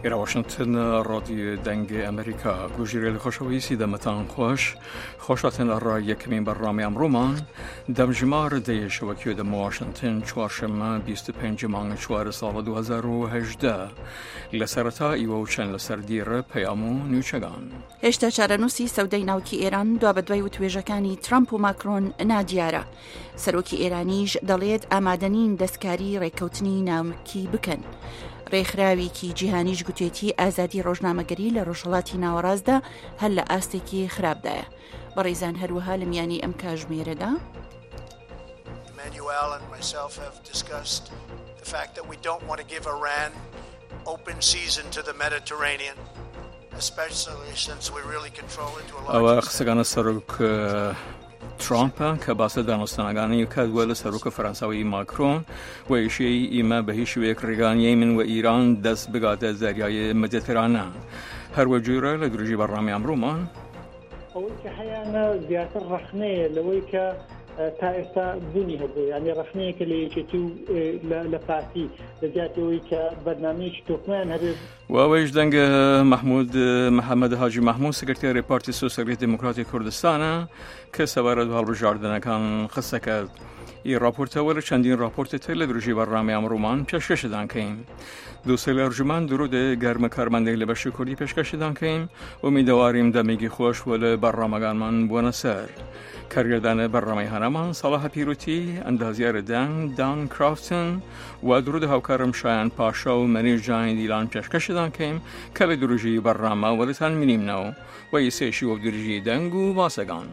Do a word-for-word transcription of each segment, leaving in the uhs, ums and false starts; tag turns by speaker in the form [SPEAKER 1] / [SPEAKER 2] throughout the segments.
[SPEAKER 1] إلى واشنطن راديو دنگ أمريكا گوژیره لخوشویسی دمتان خوش خوشاتن را یکمین برنامه امرومان دمجمار دی شبکیو دم واشنطن چوارشنبه بیست و پنج مانگ چوار سال دو هزار و هجده لسرتا ایوو چند لسر دیر پیامو نیوچگان
[SPEAKER 2] هشتا چارەنووسی سەودەی ناوکی ئێران دوا بە دوای وتوێژەکانی ترامپ و ماکرۆن نادیارە. سەرۆکی ئێرانیش دەڵێت ئامادەنین دەستکاری ڕێککەوتنی ناوکی بکەن. ڕێکخراوێکی جیهانیش گوتێتی ئازادی ڕۆژنامەگەری لە ڕۆژهەڵاتی ناوەڕاستدا هەر لە ئاستێکی خراپدایە. بەڕێزان هەروەها لە میانی ئەم کاتژمێرەدا
[SPEAKER 3] Emmanuel and myself have discussed the fact that we don't want to give Iran open season to the Mediterranean, especially since we really control it to a large extent.
[SPEAKER 1] ئەوە قسەکانە سەرۆک ترامپ کە باسە دانوستانەکانی کردووە لە سەرۆکە فەرەنساوی ماکرۆن و ئیشەی ئیمە بە هیچ شوەیەک ڕێگانیەی من و ئیران دەست بگاتە زەریای مەدیترانە. هەروە جوورە لە درۆژی بەڕامی ئەمڕۆمان
[SPEAKER 4] ئەوەی کە هەیەە زیاتر ڕەخنەیە لەوەی کە تا ئێستا بوونی هەبوو، یعنی ڕەخنەیەکە لە یەکێتی و لە پارتی لە جیاتەوەی کە بەرنامەیەکی تۆپمان هەبێت.
[SPEAKER 1] وەوەیش دەنگە محمود محەممەد حاجی محمود سکرتێری پارتی سۆسیالیستی دموکراتی کوردستانە کە سەبارەت بە هەڵبژاردنەکان قسەکە ئی راپۆرتەوە لە چەندین راپۆرتێت لە درۆژی بەڕامی ئەمڕۆمان پێشکەشدان کەین. دووسێ لە ئەرجومان درودێ گەرمە کارمەندێک لە بەشی کوردی پێشکەشدان کەین و میدەواریم دەمێکی خۆش و لە بەڕامەکانمان بوونە سەر. کارگردانە بەڕامەی هەنامان ساڵاها پیرۆتی ئەندازیارە دەنگ دان کرافتن و درود هاوکارم شایان پاشا و مەنیر جانی دیلان پێشکەشدان کەیم کە لە درۆژی بەڕامە وەلتان منیمنەوە و ئیسێشی و درژی دەنگ و باسەگان.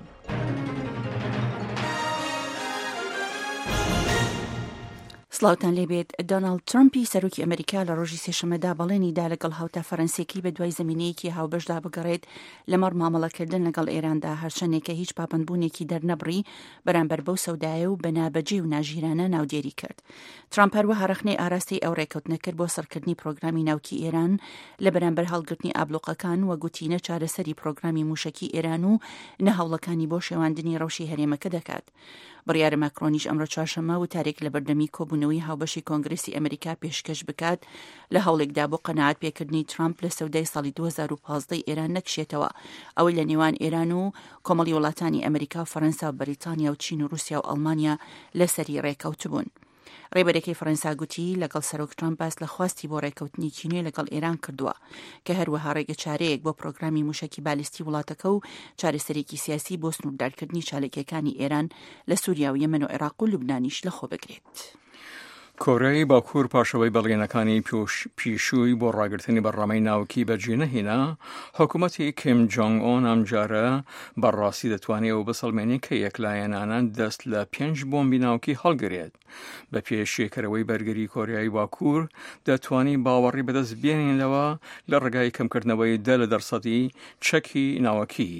[SPEAKER 2] سلااوتان لێبێت دۆناڵد ترامپی سەرۆکی ئەمریکا لە ڕۆژی سێشەمەدا بەڵێنیدا لەگەڵ هاوتا فەرەنسیەکەی بە دوای زمینەیەکی هاوبەشدا بگەڕێت لەمەڕ مامەڵەکردن لەگەڵ ئێراندا هەرچەندێکە هیچ پابەندبوونێکی دەرنەبڕی بەرامبەر بەو سەودایە و بەنابەجێ و ناژیرانە ناودێری کرد. ترامپ هەروەها ڕخنەی ئاراستی ئەو ڕێکەوتنە کرد بۆ سەرکردنی پرۆگرامی ناوکی ئێران لە بەرامبەر هەڵگرتنی ئابلوقەکان و گوتینە چارەسەری پرۆگرامی موشکی ئێران و نەهاوڵەکانی بۆ شێواندنی ڕەوشی هەرێمەکە دەکات. بڕیارە ماکرۆنیش ئەمڕۆ چوارشەممە و تارێک لە بەردەمی کۆبوونەوەی هاوبەشی کۆنگرسی ئەمریکا پێشکەش بکات لە هەوڵێکدا بۆ قەنەعات پێکردنی ترامپ لە سەودای ساڵی دوو هەزار و پانزدە ئێران نەکشێتەوە، ئەوەی لە نێوان ئێران و کۆمەڵی وڵاتانی ئەمریکا و فەرەنسا و بەریتانیا و چین و رووسیا و ئەڵمانیا لەسەری ڕێکەوت بوون. ڕێبەرێکی فەرەنسا گوتی لەگەڵ سەرۆک ترامپ باس لە خواستی بۆ ڕێکەوتنی چینێ لەگەڵ ئێران کردووە کە هەروەها ڕێگە چارەیەک بۆ پرۆگرامی موشکی بالیستی وڵاتەکە و چارەسەرێکی سیاسی بۆ سنووردارکردنی چالێکیەکانی ئێران لە سووریا و یەمەن و عێراق و لوبنانیش لەخۆ بگرێت.
[SPEAKER 1] کۆرەی باکوور پاشەوەی بەڵگەنەکانی پیشووی بۆ ڕاگررتنی بەڕامەی ناوکی بەجێنەهێنا حکوومەتی کیم جۆنگ ئۆن ئەمجارە بەڕاستی دەتوانێت و بەسەڵمێنی کە یەکلایەنانە دەست لە پێنج بۆمبی ناوکی هەڵگرێت. بە پێش شێکەرەوەی بەرگری کۆریایی باکوور دەتوانی باوەڕی بەدەست بێنینەوە لە ڕێگای کەمکردنەوەی دە لە دەرسەدی چەکی ناوەکی.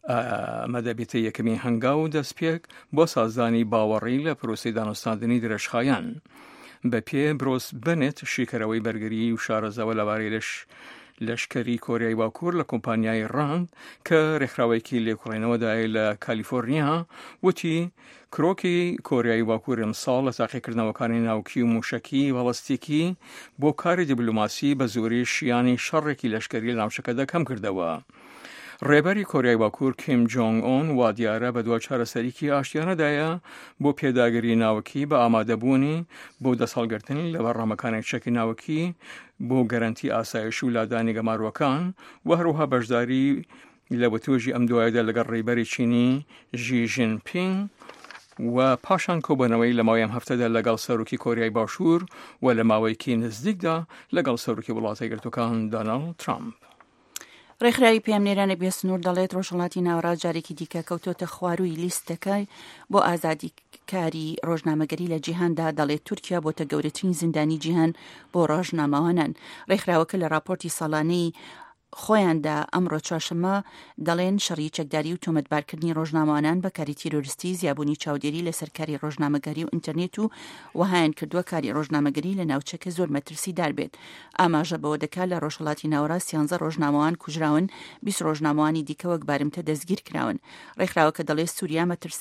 [SPEAKER 1] مەدەبێتە یەکەمی هەنگاو و دەستپێک بۆ سازانی باوەڕی لە پرۆسی دانوستاندنی درێژخایەن. بە پێ برۆس بنێت شیکەرەوەی بەرگری و شارەزەوە لەبارەی لەش لەشکەری کۆریای باکوور لە کۆمپانیای ڕاند کە ڕێکخراوێکی لێکۆڵێنەوەدای لە کالیفۆرنیا وتی کرۆکی کۆریای باکوور ئەمساڵ لە تاقیکردنەوەکانی ناوکی و موشکی وەڵەستێکی بۆ کاری دیبلۆماسی بە زۆری شیانی شەڕێکی لەشکەری لە ناوچەکەدا کەم کردەوە. ڕێبەری کۆریای باکوور کیم جۆنگ ئۆن وا دیارە بە دوای چارەسەریکی ئاشتیانەدایە بۆ پێداگری ناوکی بە ئامادەبوونی بۆ دەسەڵگرتنی لە بەڕامەکانی چەکی ناوکی بۆ گەرانتی ئاسایش و لادانی گەماروەکان و هەروەها بەشداری لە بەتۆژی ئەم دوایەدا لەگەڵ ڕێبەری چینی ژی ژینپینگ و پاشان کۆبوونەوەی لە ماوەی ئەم هەفتەدا لەگەڵ سەرۆکی کۆریای باشوور و لە ماوەیەکی نزیکدا لەگەڵ سەرۆکی وڵاتە یەکگرتووەکان دۆناڵد ترامپ.
[SPEAKER 2] ڕێکخراوی پێمنێرانە بێسنوور دەڵێت ڕۆژهەڵاتی ناوەڕاست جارێکی دیکە کەوتۆتە خواروی لیستەکەی بۆ ئازادیکاری ڕۆژنامەگەری لە جیهاندا. دەڵێت تورکیا بۆتە گەورەترین زیندانی جیهان بۆ ڕۆژنامەوانان. ڕێکخراوەکە لە راپۆرتی ساڵانەی خۆیاندا ئەمڕۆ چوارشەممە دەڵێن شەڕی چەکداری و تۆمەتبارکردنی ڕۆژنامەوانان بە کاری تیرۆریستی زیابوونی چاودێری لە سەرکاری ڕۆژنامەگەری و ئینتەرنێت و وهایان کردووە کاری ڕۆژنامەگەری لە ناوچەکە زۆر مەترسیدار بێت. ئاماژە بەوە دەکات لە ڕۆژهەڵاتی ناوەڕاست سیانزە ڕۆژنامەوان کوژراون، بیست ڕۆژنامەوانی دیکە وەک بارمتە دەستگیر کراون. ڕێکخراوەکە دەڵێ سووریا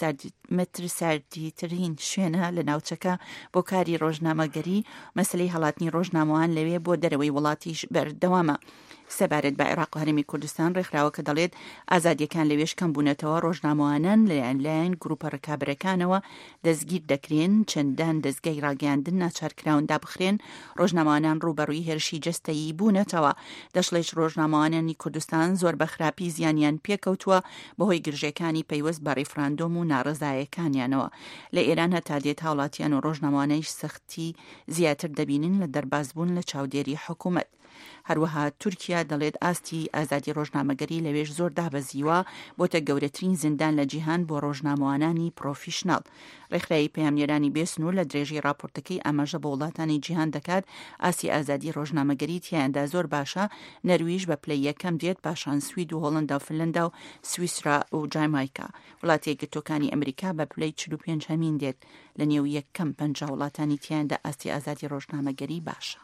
[SPEAKER 2] مەترساردیترین شوێنە لە ناوچەکە بۆ کاری ڕۆژنامەگەری، مەسلەی هەڵاتنی ڕۆژنامەوان لەوێ بۆ دەرەوەی وڵاتیش بەردەوامە. سەبارەت بە عێراق و هەرێمی کوردستان ڕێکخراوەکە دەڵێت ئازادیەکان لەوێش کەم بوونەتەوە ڕۆژنامەوانان لەلایەن لایەن گروپە ڕکابەرەکانەوە دەستگیر دەکرێن، چەندان دەستگای ڕاگەاندن ناچارکراوندا بخرێن، ڕۆژنامەوانان ڕوبەڕووی هێرشی جەستەیی بوونەتەوە. دەشڵێک ڕۆژنامەوانانی کوردستان زۆر بە خراپی زیانیان پێکەوتووە بەهۆی گرژەکانی پەیوەست بە ڕێفراندۆم و ناڕزایەکانیانەوە. لە ئێران هەتا دێت هاوڵاتیان و ڕۆژنامەوانەیش سەختی زیاتر دەبینن لە دەربازبوون لە چاودێری حکوومەت. هەروەها تورکیا دەڵێت ئاستی ئازادی ڕۆژنامەگەری لەوێش زۆر دابەزیوە، بۆتە گەورەترین زیندان لە جیهان بۆ ڕۆژنامەوانانی پرۆفیشناڵ. ڕێکخراوی پەیامنێرانی بێسنوور لە درێژی راپۆرتەکەی ئاماژە بە وڵاتانی جیهان دەکات ئاسی ئازادی ڕۆژنامەگەری تیایاندا زۆر باشە، نەرویژ بە پلەی یەکەم دێت، پاشان سوید و هۆڵندا و فنلەندا و سویسرا و جامایکا. وڵاتی یەکگرتووەکانی ئەمریکا بە پلەی چل و پێنج هەمین دێت، لە نێو یەکەم پەنجا وڵاتانی تیایاندا ئاستی ئازادی ڕۆژنامەگەری باشە.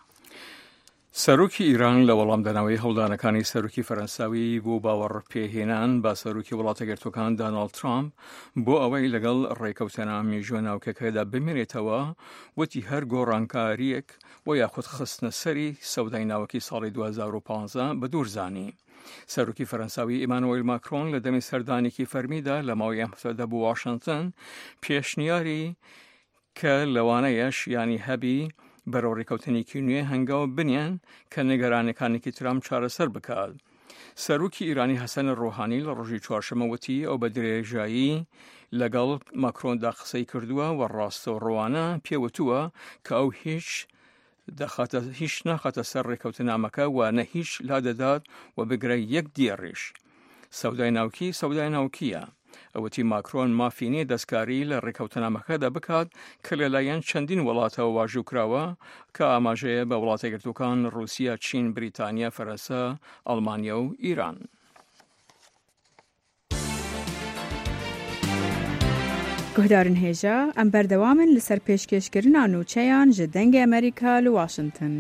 [SPEAKER 1] سەرۆکی ئیران لە وەڵامدانەوەی هەڵدانەکانی سەرۆکی فەرەنساوی بۆ باوەڕ پێهێنان با سەرۆکی وڵاتە گرتوەکان دۆناڵد ترامپ بۆ ئەوەی لەگەڵ ڕێکەوتنە مێژووە ناوکەکەدا بمێنێتەوە، وتی هەر گۆڕانکاریەک و یاخود خستنە سەری سەودای ناوەکی ساڵی دو هەزار و پانزە بە دوورزانی. سەرۆکی فەرەنساوی ئیمانوئیل ماکرۆن لە دەمی سەردانێکی فەرمیدا لە ماوەی ئەم هەفتەدا بۆ واشنگتن پێشنیاری کە لەوانەیەش ینی هەبی بەرەو ڕێکەوتنێکی نوێ هەنگاو بنیان کە نێگەرانەکانێکی ترامپ چارەسەر بکات. سەرۆکی ئیرانی حەسەن ڕۆحانی لە ڕۆژی چوارشەممە وتی ئەو بە درێژایی لەگەڵ ماکرۆندا قسەی کردووە و ڕاستەوڕۆوانە پێوتووە کە ئەو هیچ دەخاتە هیچ ناخاتە سەر ڕێکەوتنامەکە و نە هیچ لادەدات و بگرە یەک دیێڕیش. سەودای ناوکی سەودای ناوکیە. ئەوەتی ماکرۆن مافینی دەستکاری لە ڕێکەوتنامەکەدا بکات کە لەلایەن چەندین وڵاتەوە واژووکراوە کە ئاماژەیە بە وڵاتە گرتووەکان رووسیا، چین، بریتانیا، فەرەنسا، ئەڵمانیا و ئیران.
[SPEAKER 5] گوهدارن هێژە ئەم بەردەوامن لەسەر پێشکەشکردنا نووچەیان ji dengê ئەمریکا li Washington.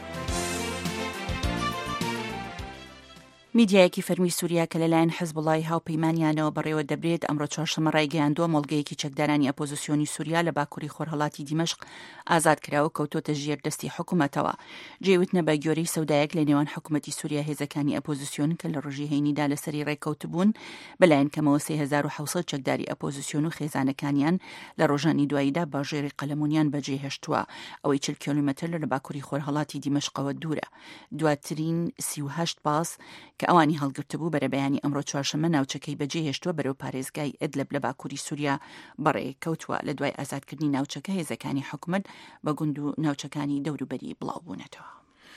[SPEAKER 2] میدیایەکی فەرمی سووریا کە لەلایەن حیزبوڵای هاوپەیمانیانەوە بەڕێوە دەبرێت ئەمڕۆ چوارشەممە ڕایگەیاندووە مۆڵگەیەکی چەکدارانی ئەپۆزیسیۆنی سووریا لە باکووری خۆرهەڵاتی دیمەشق ئازاد کراوە کەوتۆتە ژێر دەستی حکوومەتەوە. جێوتنە بە گۆرەی سەودایەک لە نێوان حکوومەتی سووریا هێزەکانی ئەپۆزیسیۆن کە لە ڕۆژی هەینیدا لەسەری ڕێککەوتبوون بەلایەن کەمەوە سێ هەزار و حەوسەد چەکداری ئەپۆزیسیۆن و خێزانەکانیان لە ڕۆژانی دواییدا باژێری قەلەمونیان بەجێهێشتووە. ئەوەی چل کیلۆمەتر لە باکووری خۆرهەڵاتی دیمەشقەوە دوورە. دواترین سی و هەشت پاس کە ئەوانی هەڵگرتبوو بەرەبەیانی ئەمڕۆ چوارشەممە ناوچەکەی بەجێهێشتووە بەرەو پارێزگای ئەدلب لە باکووری سووریا بەڕێکەوتووە لە دوای ئازادکردنی ناوچەکە هێزەکانی حکوومەت بە گوند و ناوچەکانی دەوروبەری بڵاوبوونەتەوە.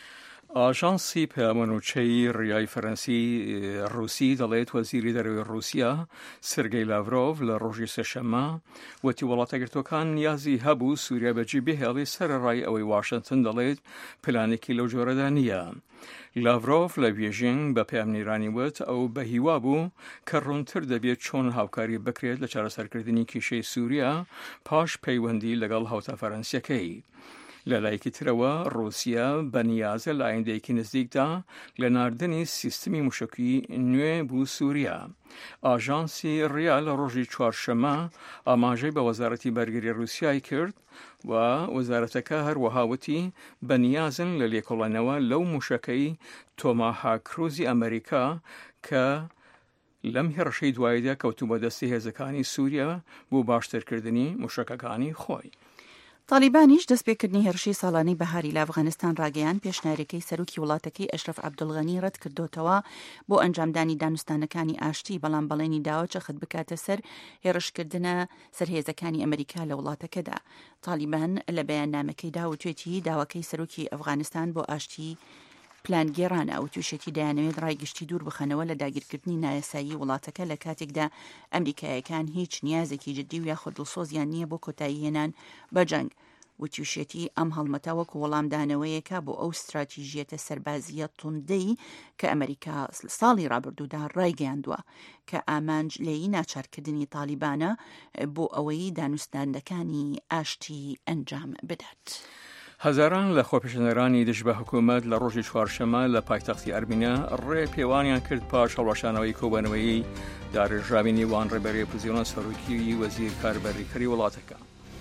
[SPEAKER 1] ئاژانسی پەیامەنووچەی ڕیای فەرەنسی ڕووسی دەڵێت وەزیری دەرەوەی رووسیا سێرگەی لاڤرۆڤ لە ڕۆژی سێشەممە وتی وڵاتە گرتوەکان نیازی هەبوو سووریا بەجێ بهێڵی سەرەڕای ئەوەی واشنگتن دەڵێت پلانێکی لەو جۆرەدا نییە. لاڤرۆڤ لە بێژینگ بە پەیامنێرانی وت ئەو بە هیوا بوو کە ڕوونتر دەبێت چۆن هاوکاری بکرێت لە چارەسەرکردنی کیشەی سووریا پاش پەیوەندی لەگەڵ هاوتا فەرەنسیەکەی. لە لایەکی ترەوە رووسیا بەنیازە لە ئایندەیەکی نزیکدا لە ناردنی سیستمی موشکی نوێ بوو سووریا. ئاژانسی ڕیا لە ڕۆژی چوارشەممە ئاماژەی بە وەزارەتی بەرگری رووسیای کرد و وەزارەتەکە هەروەهاوتی بەنیازن لە لێکۆڵەنەوە لەو موشەکەی تۆماهاک کروزی ئەمریکا کە لەم هێرشەی دواییدا کەوتووە بە دەستی هێزەکانی سووریا بۆ باشترکردنی موشەکەکانی خۆی.
[SPEAKER 2] تالیبانیش دەستپێکردنی هێرشی ساڵانەی بەهاری لە ئەفغانستان ڕاگەیان پێشنیارەکەی سەرۆکی وڵاتەکەی ئەشرەف عەبدوڵغەنی ڕەت کردوتەوە بۆ ئەنجامدانی دانوستانەکانی ئاشتی، بەڵام بەڵێنی داوە چەخت بکاتە سەر هێرشکردنە سەرهێزەکانی ئەمریکا لە وڵاتەکەدا. تالیبان لە بەیاننامەکەی داوتوێتی داواکەی سەرۆکی ئەفغانستان بۆ ئاشتی پلانگێڕانە و تووشێتی دایانەوێت ڕایگشتی دوور بخەنەوە لە داگیرکردنی نایەسایی وڵاتەکە لە کاتێکدا ئەمریکایەکان هیچ نیازێکی جدی و یاخود دڵسۆزیان نییە بۆ کۆتایی هێنان بە جەنگ. وتیوشێتی ئەم هەڵمەتەوەک وەڵامدانەوەیەکە بۆ ئەو استراتیژیەتە سەربازیە توندەی کە ئەمریکا ساڵی ڕابردوودا ڕایگەیاندووە کە ئامانج لێی ناچارکردنی تالیبانە بۆ ئەوەی دانوستاندەکانی ئاشتی ئەنجام بدات.
[SPEAKER 1] هەزاران لە خۆپیشەنەرانی دژ بە حکوومەت لە ڕۆژی چوارشەمە لە پایتەختی ئەرمینیا ڕێ پێوانیان کرد پاش هەڵوەشانەوەی کۆبەنەوەی داڕێژراوی نێوان ڕێبەری ئۆپۆزیسیۆن سەرۆکی وەزیر کاربەریکەری وڵاتەکە.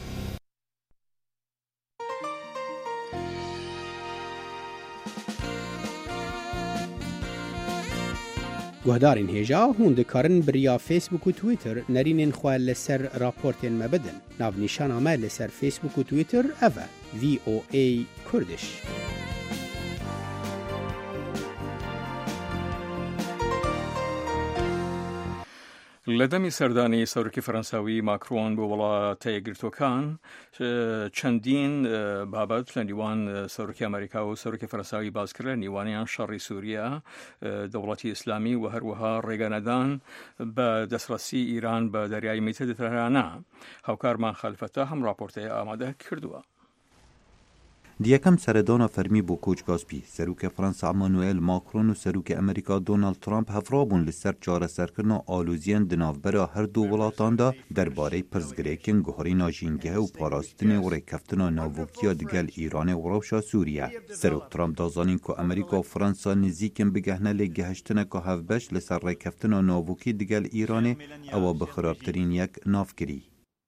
[SPEAKER 6] گوهدارین هێژا هون دikarin biriya Facebook و Twitter nerînên xwe li ser raportên me bidin. Navnîşana me li ser Facebook û Twitter ev e V O A Kurdish.
[SPEAKER 1] لە دەمی سەردانی سەرۆکی فەرەنساوی ماکرۆن بۆ وڵاتە یەکگرتووەکان چەندین بابەت لە نیوان سەرۆکی ئەمریکا و سەرۆکی فەرەنساوی باسکرە نیوانیان شەڕی سووریا دەوڵەتی ئیسلامی و هەروەها ڕێگەنەدان بە دەستڕەسی ئیران بە دەریای مێدیترانە. هاوکارمان خەلفەتە هەم راپۆرتەیە ئامادە کردووە.
[SPEAKER 7] دیەکەم سەردانا فەرمی بۆ کۆچگاسپی سەرۆکە فەرەنسا ئەمانوئێل ماکرۆن و سەرۆکی ئەمریکا دۆناڵد ترامپ هەفڕابوون لەسەر چارەسەرکردنا ئالۆزیان di navbera هەردوو وڵاتاندا دەربارەی پرسگرێکên guherîna jîngehe û parastinê û rêkeftina navbokiya digel Îranê û rewşa Sûriye. Serok Trump da zanîn ku Amerîka û Fransa nizîkin bigehne lê gehiştineka hevbeş li ser rêkeftina navbokî digel Îranê ewa bi xirabtirîn yek nav kirî.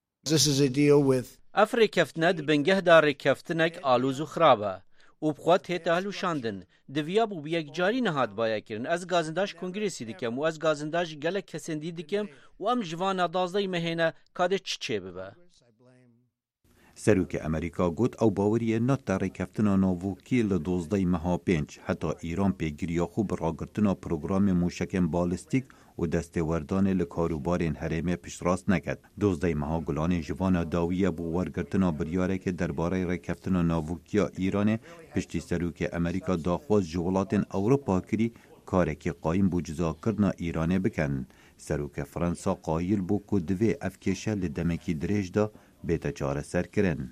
[SPEAKER 8] ئەف ڕێکەفتنە بنگەهدا ڕێکەفتنێک ئالوز و خراپە و بخوات هێتە هەلوشاندن دڤیا بوو یەکجاری نەهات بایەکردن ئەس گازنداش کنگرێسی دکەم و ئەس گازنداش گەلک کەسێندی دکەم و ئەم ژڤانە دازدەی مەهێنە کادێ چ چێ ببە.
[SPEAKER 7] سەرۆکی ئەمریکا گوت ئەو باوەریە نەتە ڕێکەفتنا ناڤۆکی لە دۆزدەی مەها پێنج هەتا ئیران پێگیریە خۆ بە ڕاگرتنا پرۆگرامی موشکên بالیستیک و دەستێوەردانê li karûbarên herêmê piştrast neket. Dozdey meha gulanê jivana dawiye bû wergirtina biryarekê derbarey rêkeftina navûkiya Îranê piştî serokê Amerîka daxwaz ji welatên Ewropa kirî karekê qayîm bû cizakirina Îranê bikin. Serokê Fransa qayîl bû ku divê ev kêşe li demekî dirêj da bête çareserkirin.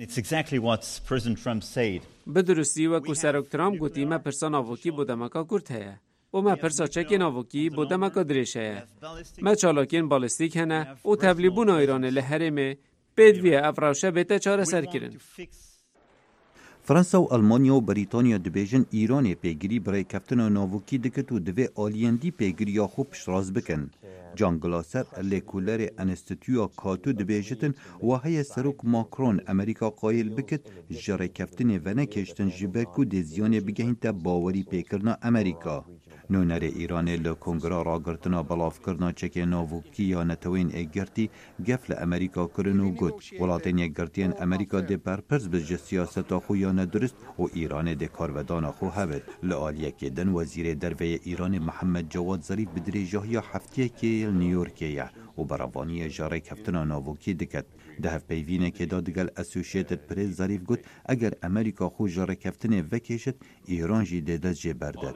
[SPEAKER 9] Bi durustî wekû Serok Trump gotî me pirsa navokî bo demeka Kurd heye. û me pirsa çekê navokî bo demeka dirêj heye. Me çalakên balîstîk hene û tevlîbûna Îranê li herêmê pêdiviye ev rewşe bête çareserkirin.
[SPEAKER 7] Fransa û Almanya û Brîtanya dibêjin Îranê pêgirî bi rêkeftina navokî dikit û divê aliyendî pêgiriya xwe piştrast bikin. Cangila ser lêkolерê Enstitûya Katû dibêjitin wa heye Serok Macron Amerîka qayîl bikit ji rêkeftinê venekêştin ji ber ku dê ziyanê bigehînte bawerî pêkirina Amerîka. Nûnerê Îranê li Kongera ragirtina belavkirina çekê navokî ya netewên êgirtî gef li Amerîka kirin û got welatên yekgirtiyên Amerîka dê berpirs bi ji siyaseta xwe ya nedurist û Îranê dê karvedana xwe hevit. Li aliyekê din Wezîrê Derveyê Îranê Mihemed Cewad Zarîf bi dirêjahiya hefteyekê li New Yorkê ye û beravaniyê ji rêkeftina navokî dikit. Di hevpeyvînekê da digel Associated Press Zarîf got eger Amerîka xwe ji rêkeftinê vekêşit Îran jî dê dest jê berdin.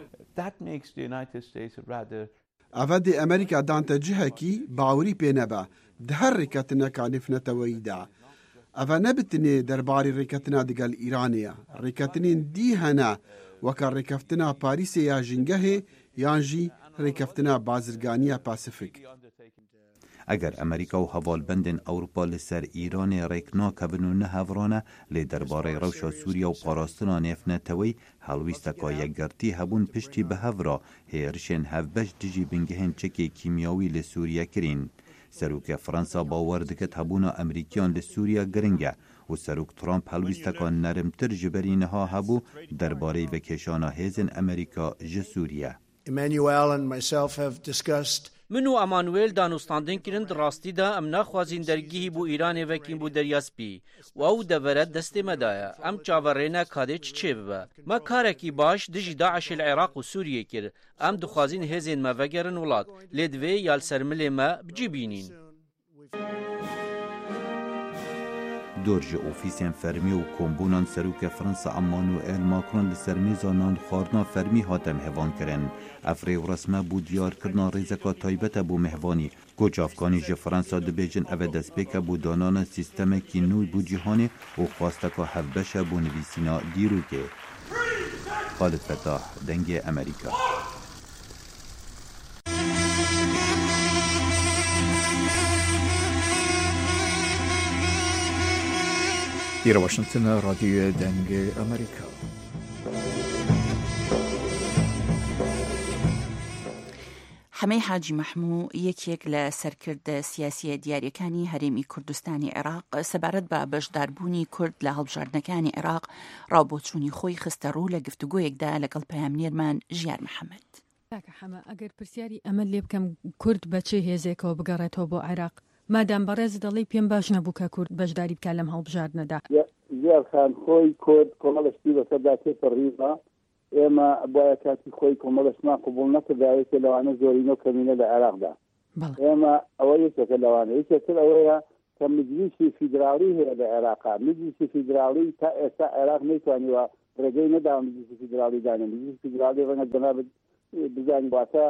[SPEAKER 10] Ev dê Amerîka dante cihekî bawerî pê nebe di her rêketineka nifneteweyî de. Ev nebitinê derbarê rêketina digel Îranê ye. Rêketinên dî hene weka rêkeftina Parîsê ya jîngehê yan jî rêkeftina bazirganiya Pasifik.
[SPEAKER 7] Eger Amerîka û hevalbendên Ewropa li ser Îranê rêk nakevin û nehevrane lê derbarê rewşa Sûriya û parastina nêfneteweyî helwîsteka yekgirtî hebûn piştî bi hevra hêrişên hevbeş dijî bingehên çekê kîmyawî li Sûriye kirîn. Serokê Fransa bawer dikit hebûna Emerîkiyan li Sûriya giring e û Serok Trump helwîsteka nerimtir ji berî niha hebû derbarê vekêşana hêzên Amerîka ji Sûriye.
[SPEAKER 3] Emmanuel and myself have discussed
[SPEAKER 8] من و ئەمانوێل دانوستاندن کردن ڕاستیدا ئەم ناخوازین دەرگیهی بۆ ئیرانê vekîn بۆ deryasپî و ew deveret destê me daye em çaverêne kadê çi çê bibe me karekî baş dijî Daişê li Iraq û Sûriyê kir em dixwazin hêzên me vegerin welat lê divê ya li ser milê me bicîbînîn.
[SPEAKER 7] Dor ji ofîsên fermî û kombûnan serokê Fransa Emmanuel Macron li ser mêza nan xwarina fermî hate mehvan kirin. Ev rêwresme bû diyarkirina rêzeka taybet e bû mehvanî گوچافکانی جه فرانسا دبیجن اوه دستپیکه بو دانان سیستم کی نوی بو جیهانی و خواسته که هفبشه بو نویسینا دیرو که خالد فتاح دنگ امریکا.
[SPEAKER 1] إلى واشنطن راديو دنگ أمريكا.
[SPEAKER 2] حمەی حاجی مەحموو یەکێک لە سەرکرد سیاسیە دیاریەکانی هەرێمی کوردستانی عێراق سەبارەت بە بەشداربوونی کورد لە هەڵبژاردنەکانی عێراق ڕاوبۆچوونی خۆی خستە ڕوو لە گفتوگۆیەکدا لەگەڵ پەیامنێرمان ژیار محەممەد.
[SPEAKER 11] تاکە حەمە ئەگەر پرسیاری ئەمە لێ بکەم کورد بەچێ هێزێکەوە بگەڕێتەوە بۆ عێراق مادام بەڕێز دەڵی پێم باش نەبوو کە کورد بەشداری بکە لەم هەڵبژاردنەدا.
[SPEAKER 12] زیار خان خۆی کورد کۆمەڵشتی بەسەردا تێپەڕیوە ئێمە بۆیە کاتی خۆی کۆمەڵشمان قبول نەکرداوێتە لەوانە زۆرینە کەمینە لە عێراقدا. ئێمە ئەوە یەکێکە لەوانە یەکێتر ئەوەیە کە مجلیسی فیدراڵی هەیە لە عێراقا مجلیسی فیدراڵی تا ئێستا عێراق نەیتوانیوە ڕێگەی نەداوە مجلیسی فیدراڵی دانێ مجلیسی فیدراڵی ڕەنگە جەنابەت بزانین واتە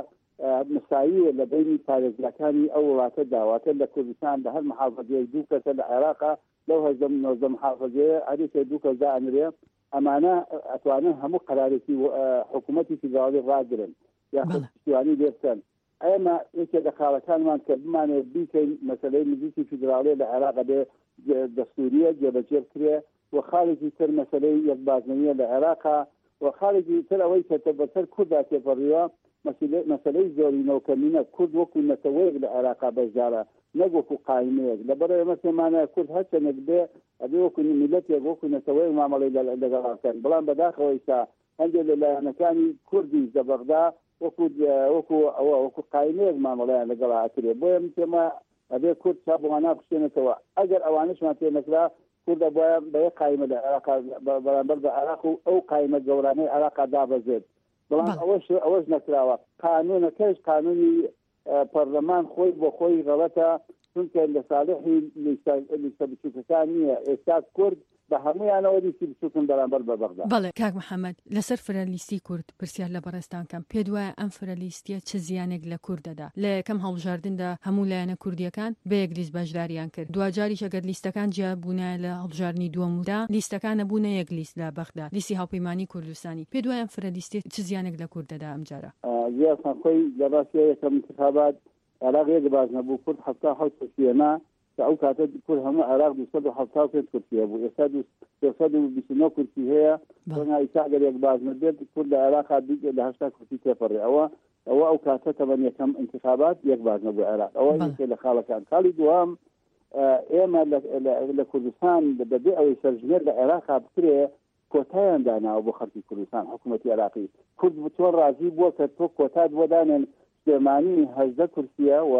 [SPEAKER 12] مساویە لە بینی پارێزگاکانی ئەو وڵاتە داواتە لە کوردستان لە هەر محافەزەیەک دوو کەسە لە عێراقا لەو هەژدە نۆزدە محافەزەیە هەریکە دوو کەس دائەنرێ ئەمانە ئەتوانن هەموو قەرارێکی حکوومەتی فیدراڵی ڕاگرن یاخود پشتیوانی لێ بکەن. ئێمە یەکێک لە خاڵەکانمان کە بمانێت بیکەین مەسەلەی مجلیسی فیدراڵی لە عێراق بێ دەستوریە جێبەجێ بکرێ و خاڵێکی تر مەسەلەی یەکبازنەویە لە عێراقا و خاڵێکی تر ئەوەی کە بەسەر کوردا تێپەڕیوە مەسەلەی زۆرینە و کەمینە کورد وەکو نەتەوەیەک لە عێراقا بەشدارە نەگوەکو قایمەیەک لەبەرەوە ئێمە پێمانایە کورد هەرچەندێک بێ ئەبێ وەکو میلەتێک وەکو نەتەوەیەک مامەڵەی لەگەڵاکەن بەڵام بەداخەوە ئێستا هەندێک لەلایەنەکانی کوردی زەبەغدا وەکو وەکو ئەوە وەکو قایمەیەک مامەڵەیان لەگەڵا ئەکرێ بۆیە پێمە ئەبێ کورد چاپۆوانە بشێنێتەوە ئەگەر ئەوانشمان پێ نەکرا کوردە بۆیە بەیە قایمە لە عێراقا بەرامبەر بە عێراق و ئەو قایمە گەورانەی عێراقا دابەزێت بەڵام ئەوەش ئەوەش نەکراوە قانونەکەش قانونی پەرلەمان خۆی بۆ خۆی غەڵەتە چونکە لە ساڵحی لیستە بچووکەکان نییە ئێستا کورد بە هەمویانەوە لیستی بچووکن بەرامبەر بە بەغدا.
[SPEAKER 11] بەڵێ کاک محەممەد لەسەر فرەلیستی کورد پرسیار لە بەڕێستان کەم پێ دوایە ئەم فرەلیستیە چه زیانێک لە کوردەدا لە یەکەم هەڵبژاردندا هەموو لایەنە کوردیەکان بە یەک لیست بەشداریان کرد دوجاریش ئەگەر لیستەکان جیا بوونە لە هەڵبژاردننی دووەمدا لیستەکانە بوونە یەک لیست لە بەغدا لیستی هاوپەیمانی کوردستانی پێ دوایە ئەم فرەلیستی چه زیانێک لە کوردەدا ئەمجارە
[SPEAKER 12] زیاد خۆی لەڕاستی یەکەم انتخابات عراق یەک باز نەبوو کورد هەفتا حەوت کورسیەنا کە ئەو کاتە کورد هەموو عراق دووسەد و هەفتا و پێنج کورسیە بوو ئێستا دووسەد و بیست و نۆ کورسی هەیە ڕەنگە ئیسا ئەگەر یەک باز نەبێت کورد لە عێراقا لە هەشتا کورسی تێپەڕێ ئەوە ئەوە ئەو کاتە تەمەن یەکەم انتخابات یەک باز نەبوو عێراق ئەوە یەکێک لە خاڵەکان خاڵی دووەم ئێمە لە کوردستان بەبێ ئەوەی سەرژمێر لە عێراقا بکرێ کۆتایان داناوە بۆ خەڵکی کوردستان حکوومەتی عێراقی کورد بتوان ڕازی بووە کە تۆ کۆتات بۆ دانێن سلێمانی هەژدە کورسیە و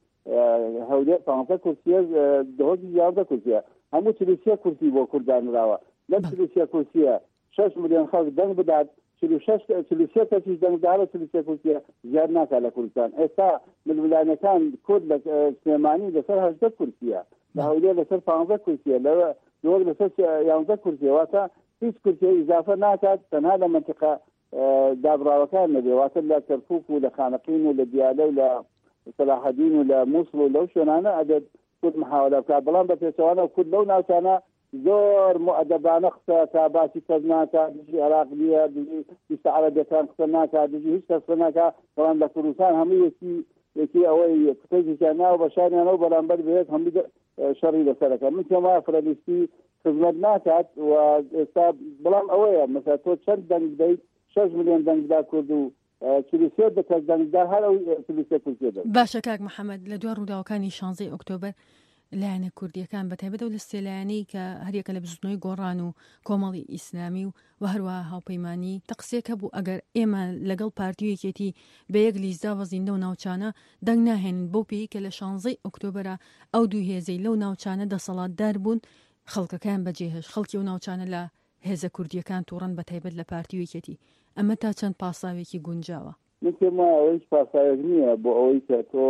[SPEAKER 12] هەولێر پانزدە کورسیە دۆزی یازدە کورسیە هەموو چل و سێ کورسی بۆ کوردانراوە لەم چل و سێ کورسیە شەش ملیۆن خەڵک دەنگ بدات چل و سێ کەسیش دەنگدارە چل و سێ کورسیە زیاد ناکات لە کوردستان ئێستا ململانەکان کورد لە سلێمانی لەسەر هەژدە کورسیە لە هەولێر لەسەر پانزدە کورسیە لەوە دۆر لەسەر یازدە کورسیە واتە هیچ کورسیە ئیزافە ناکات تەنها لە منتیقە دابراوەکان نەبێ واتە لە کەرکووک و لە خانەقین و لە دیالە و لە سەلاحەدین و لە مووسڵ و لەو شوێنانە ئەدەت کورد محاولە بکات بەڵام بە پێچەوانە کورد لەو ناوچانە زۆر مؤدەبانە قسە تا باسی کەس ناکات دژی عێراق نییە دژی بیستە عەرەبیەکان قسە ناکات دژی هیچ کەس قسە ناکات بەڵام لە کوردستان هەموو یەکی یەکی ئەوەی قسەیەکیان ناوە بە شانیانەوە بەرامبەر بێت هەموو شەڕی لەسەرەکە من پێم وایە فرەلیستی خزمەت ناکات و ئێستا بەڵام ئەوەیە مەسەلا تۆ چەند دەنگ بدەیت شش ملیۆن دەنگدا کورد و چلوسێ دەکەس دەنگدا هەر ئەو چلوسێ کورسیە دەن.
[SPEAKER 11] باشە کاک محەممەد لە دوای ڕووداوەکانی شانزەی ئۆکتۆبەر لایەنە کوردیەکان بەتایبەت و لە سێلایەنەی کە هەریەکە لە بزوتنەوەی گۆڕان و کۆمەڵی ئیسلامی و و هەروەها هاوپەیمانی تەقسێکە بوو ئەگەر ئێمە لەگەڵ پارتیەکێتی بە یەک لیزدا وەزیندە و ناوچانە دەنگ ناهێنن بۆ پێی کە لە شانزەی ئۆکتۆبەرە ئەو دوو هێزەی لەو ناوچانە دەسەڵاتدار بوون خەڵکەکان بەجێهێش خەڵکی و ناوچانە لە هێزە کوردیەکان تووڕەن بەتایبەت لە پارتیەکێتی ئەمە تا چەند پاساوێکی گونجاوە
[SPEAKER 12] من پێم وایە ئەوەی پاسایەک نییە بۆ ئەوەی کە تۆ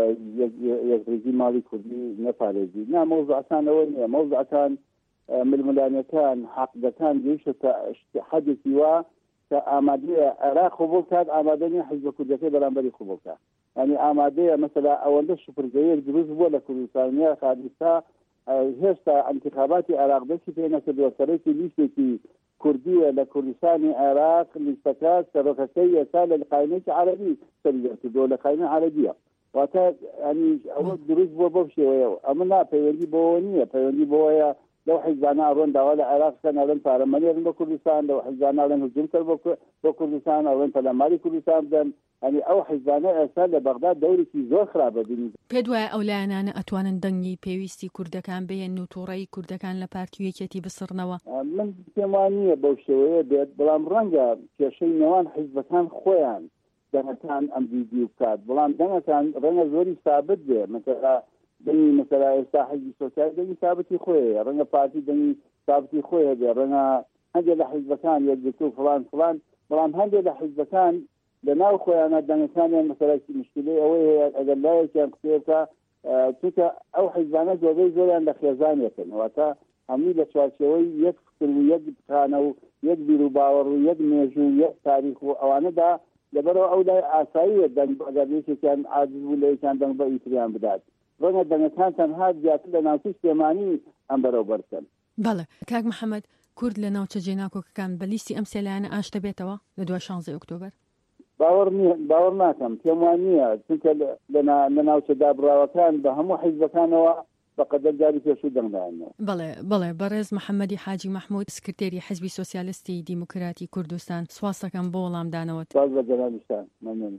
[SPEAKER 12] یەکڕێژی ماڵی کوردی نەپارێزی نا مەوزوعەکانەوە نییە مەوزوعەکان ململانەکان حەقدەکان گەیشتە حەدێکی وا کە ئامادەیە عێراق قبوڵ کات ئامادە نییە حیزب کوردەکەی بەرامبەری قبوڵ کات ینی ئامادەیە مەسەلا ئەوەندە شوپرگەیەک دروست بووە لە کوردستانیا خارجستا هێشتا ئەنتخاباتی عێراق دەستی پێ نەکردووە سەرۆکی لیستێکی کوردیە لە کوردستانی عێراق لیستەکە سەرۆکەکەی ئێستا لە قاینەی عەرەبی سەرکردووە لە قاینە عەرەبیە واتە ینی ئەوە دروست بووە بەو شێوەیەوە ئەمە نا پەیوەندی بەوە نییە پەیوەندی بەوەیە لەو حیزبانە ئەڕۆن داوا لە عێراق بکەن ئەڵێن پارەمەنێرن بە کوردستان لەو حیزبانە ئەڵێن هجووم کرد بۆ کوردستان ئەڵێن پەلاماری کوردستان بدەن ینی ئەو حیزبانە ئێستا لە بەغداد دەورێکی زۆر خراپە بینی
[SPEAKER 11] پێ دوایە ئەو لایەنانە ئەتوانن دەنگی پێویستی کوردەکان بێن و تووڕەی کوردەکان لە پارتی یەکێتی بسڕنەوە
[SPEAKER 12] من پێم وانە بەو شێوەیە بێت بەڵام ڕەنگە کێشەی نێوان حیزبەکان خۆیان دەنگەکان ئەم دیدی بکات بەڵام دەنگەکان ڕەنگە زۆری ثابت بێ مثلا دەنگی مثلا ئێستا حیزبی سۆسیالیست دەنگی ثابتی خۆیە ڕەنگە پارتی دەنگی ثابتی خۆیە بێ ڕەنگە هەندێک لە حیزبەکان یەکگرتوو فڵان فڵان بەڵام هەندێک لە حیزبەکان لە ناو خۆیانە دەنگەکانیان مەسەلەی مشکلەی ئەوەی هەیە ئەگەر لایەکیان قسە بکە چونکە ئەو حیزبانە جۆگەی زۆریان لە خێزانێکن واتە هەمووی لە چوارچێوەی یەک فکر و یەک بخانە و یەک بیر و باوەڕ و یەک مێژ و یەک تاریخ و ئەوانەدا لەبەرەوە ئەو لای ئاساییە دەنگ ئەگەر یەکێکیان عاجز بوو لە یەکیان دەنگ بە ئیتریان بدات ڕەنگە دەنگەکان تەنها زیاتر لە ناوچەی سلێمانی ئەم بەرەو بەرکەن
[SPEAKER 11] بەڵێ کاک محەممەد کورد لە ناوچە جێناکۆکەکان بە لیستی ئەم سێلایەنە ئاشتە بێتەوە لە دوای شانزەی ئۆکتۆبەر
[SPEAKER 12] باوەڕ ناکەم پێم وان نییە چونکە لە ناوچە دابڕاوەکان بە هەموو حیزبەکانەوە بەقەدەر جاری پێشوو دەنگدایانەوە
[SPEAKER 11] بەڵێ بەڵێ بەڕێز محەممەدی حاجی محمود سکرتێری حیزبی سۆسیالیستی دیموکراتی کوردستان سواسەکەم بۆ وەڵامدانەوە
[SPEAKER 12] سپاس بە جەنابیشتان مەمنون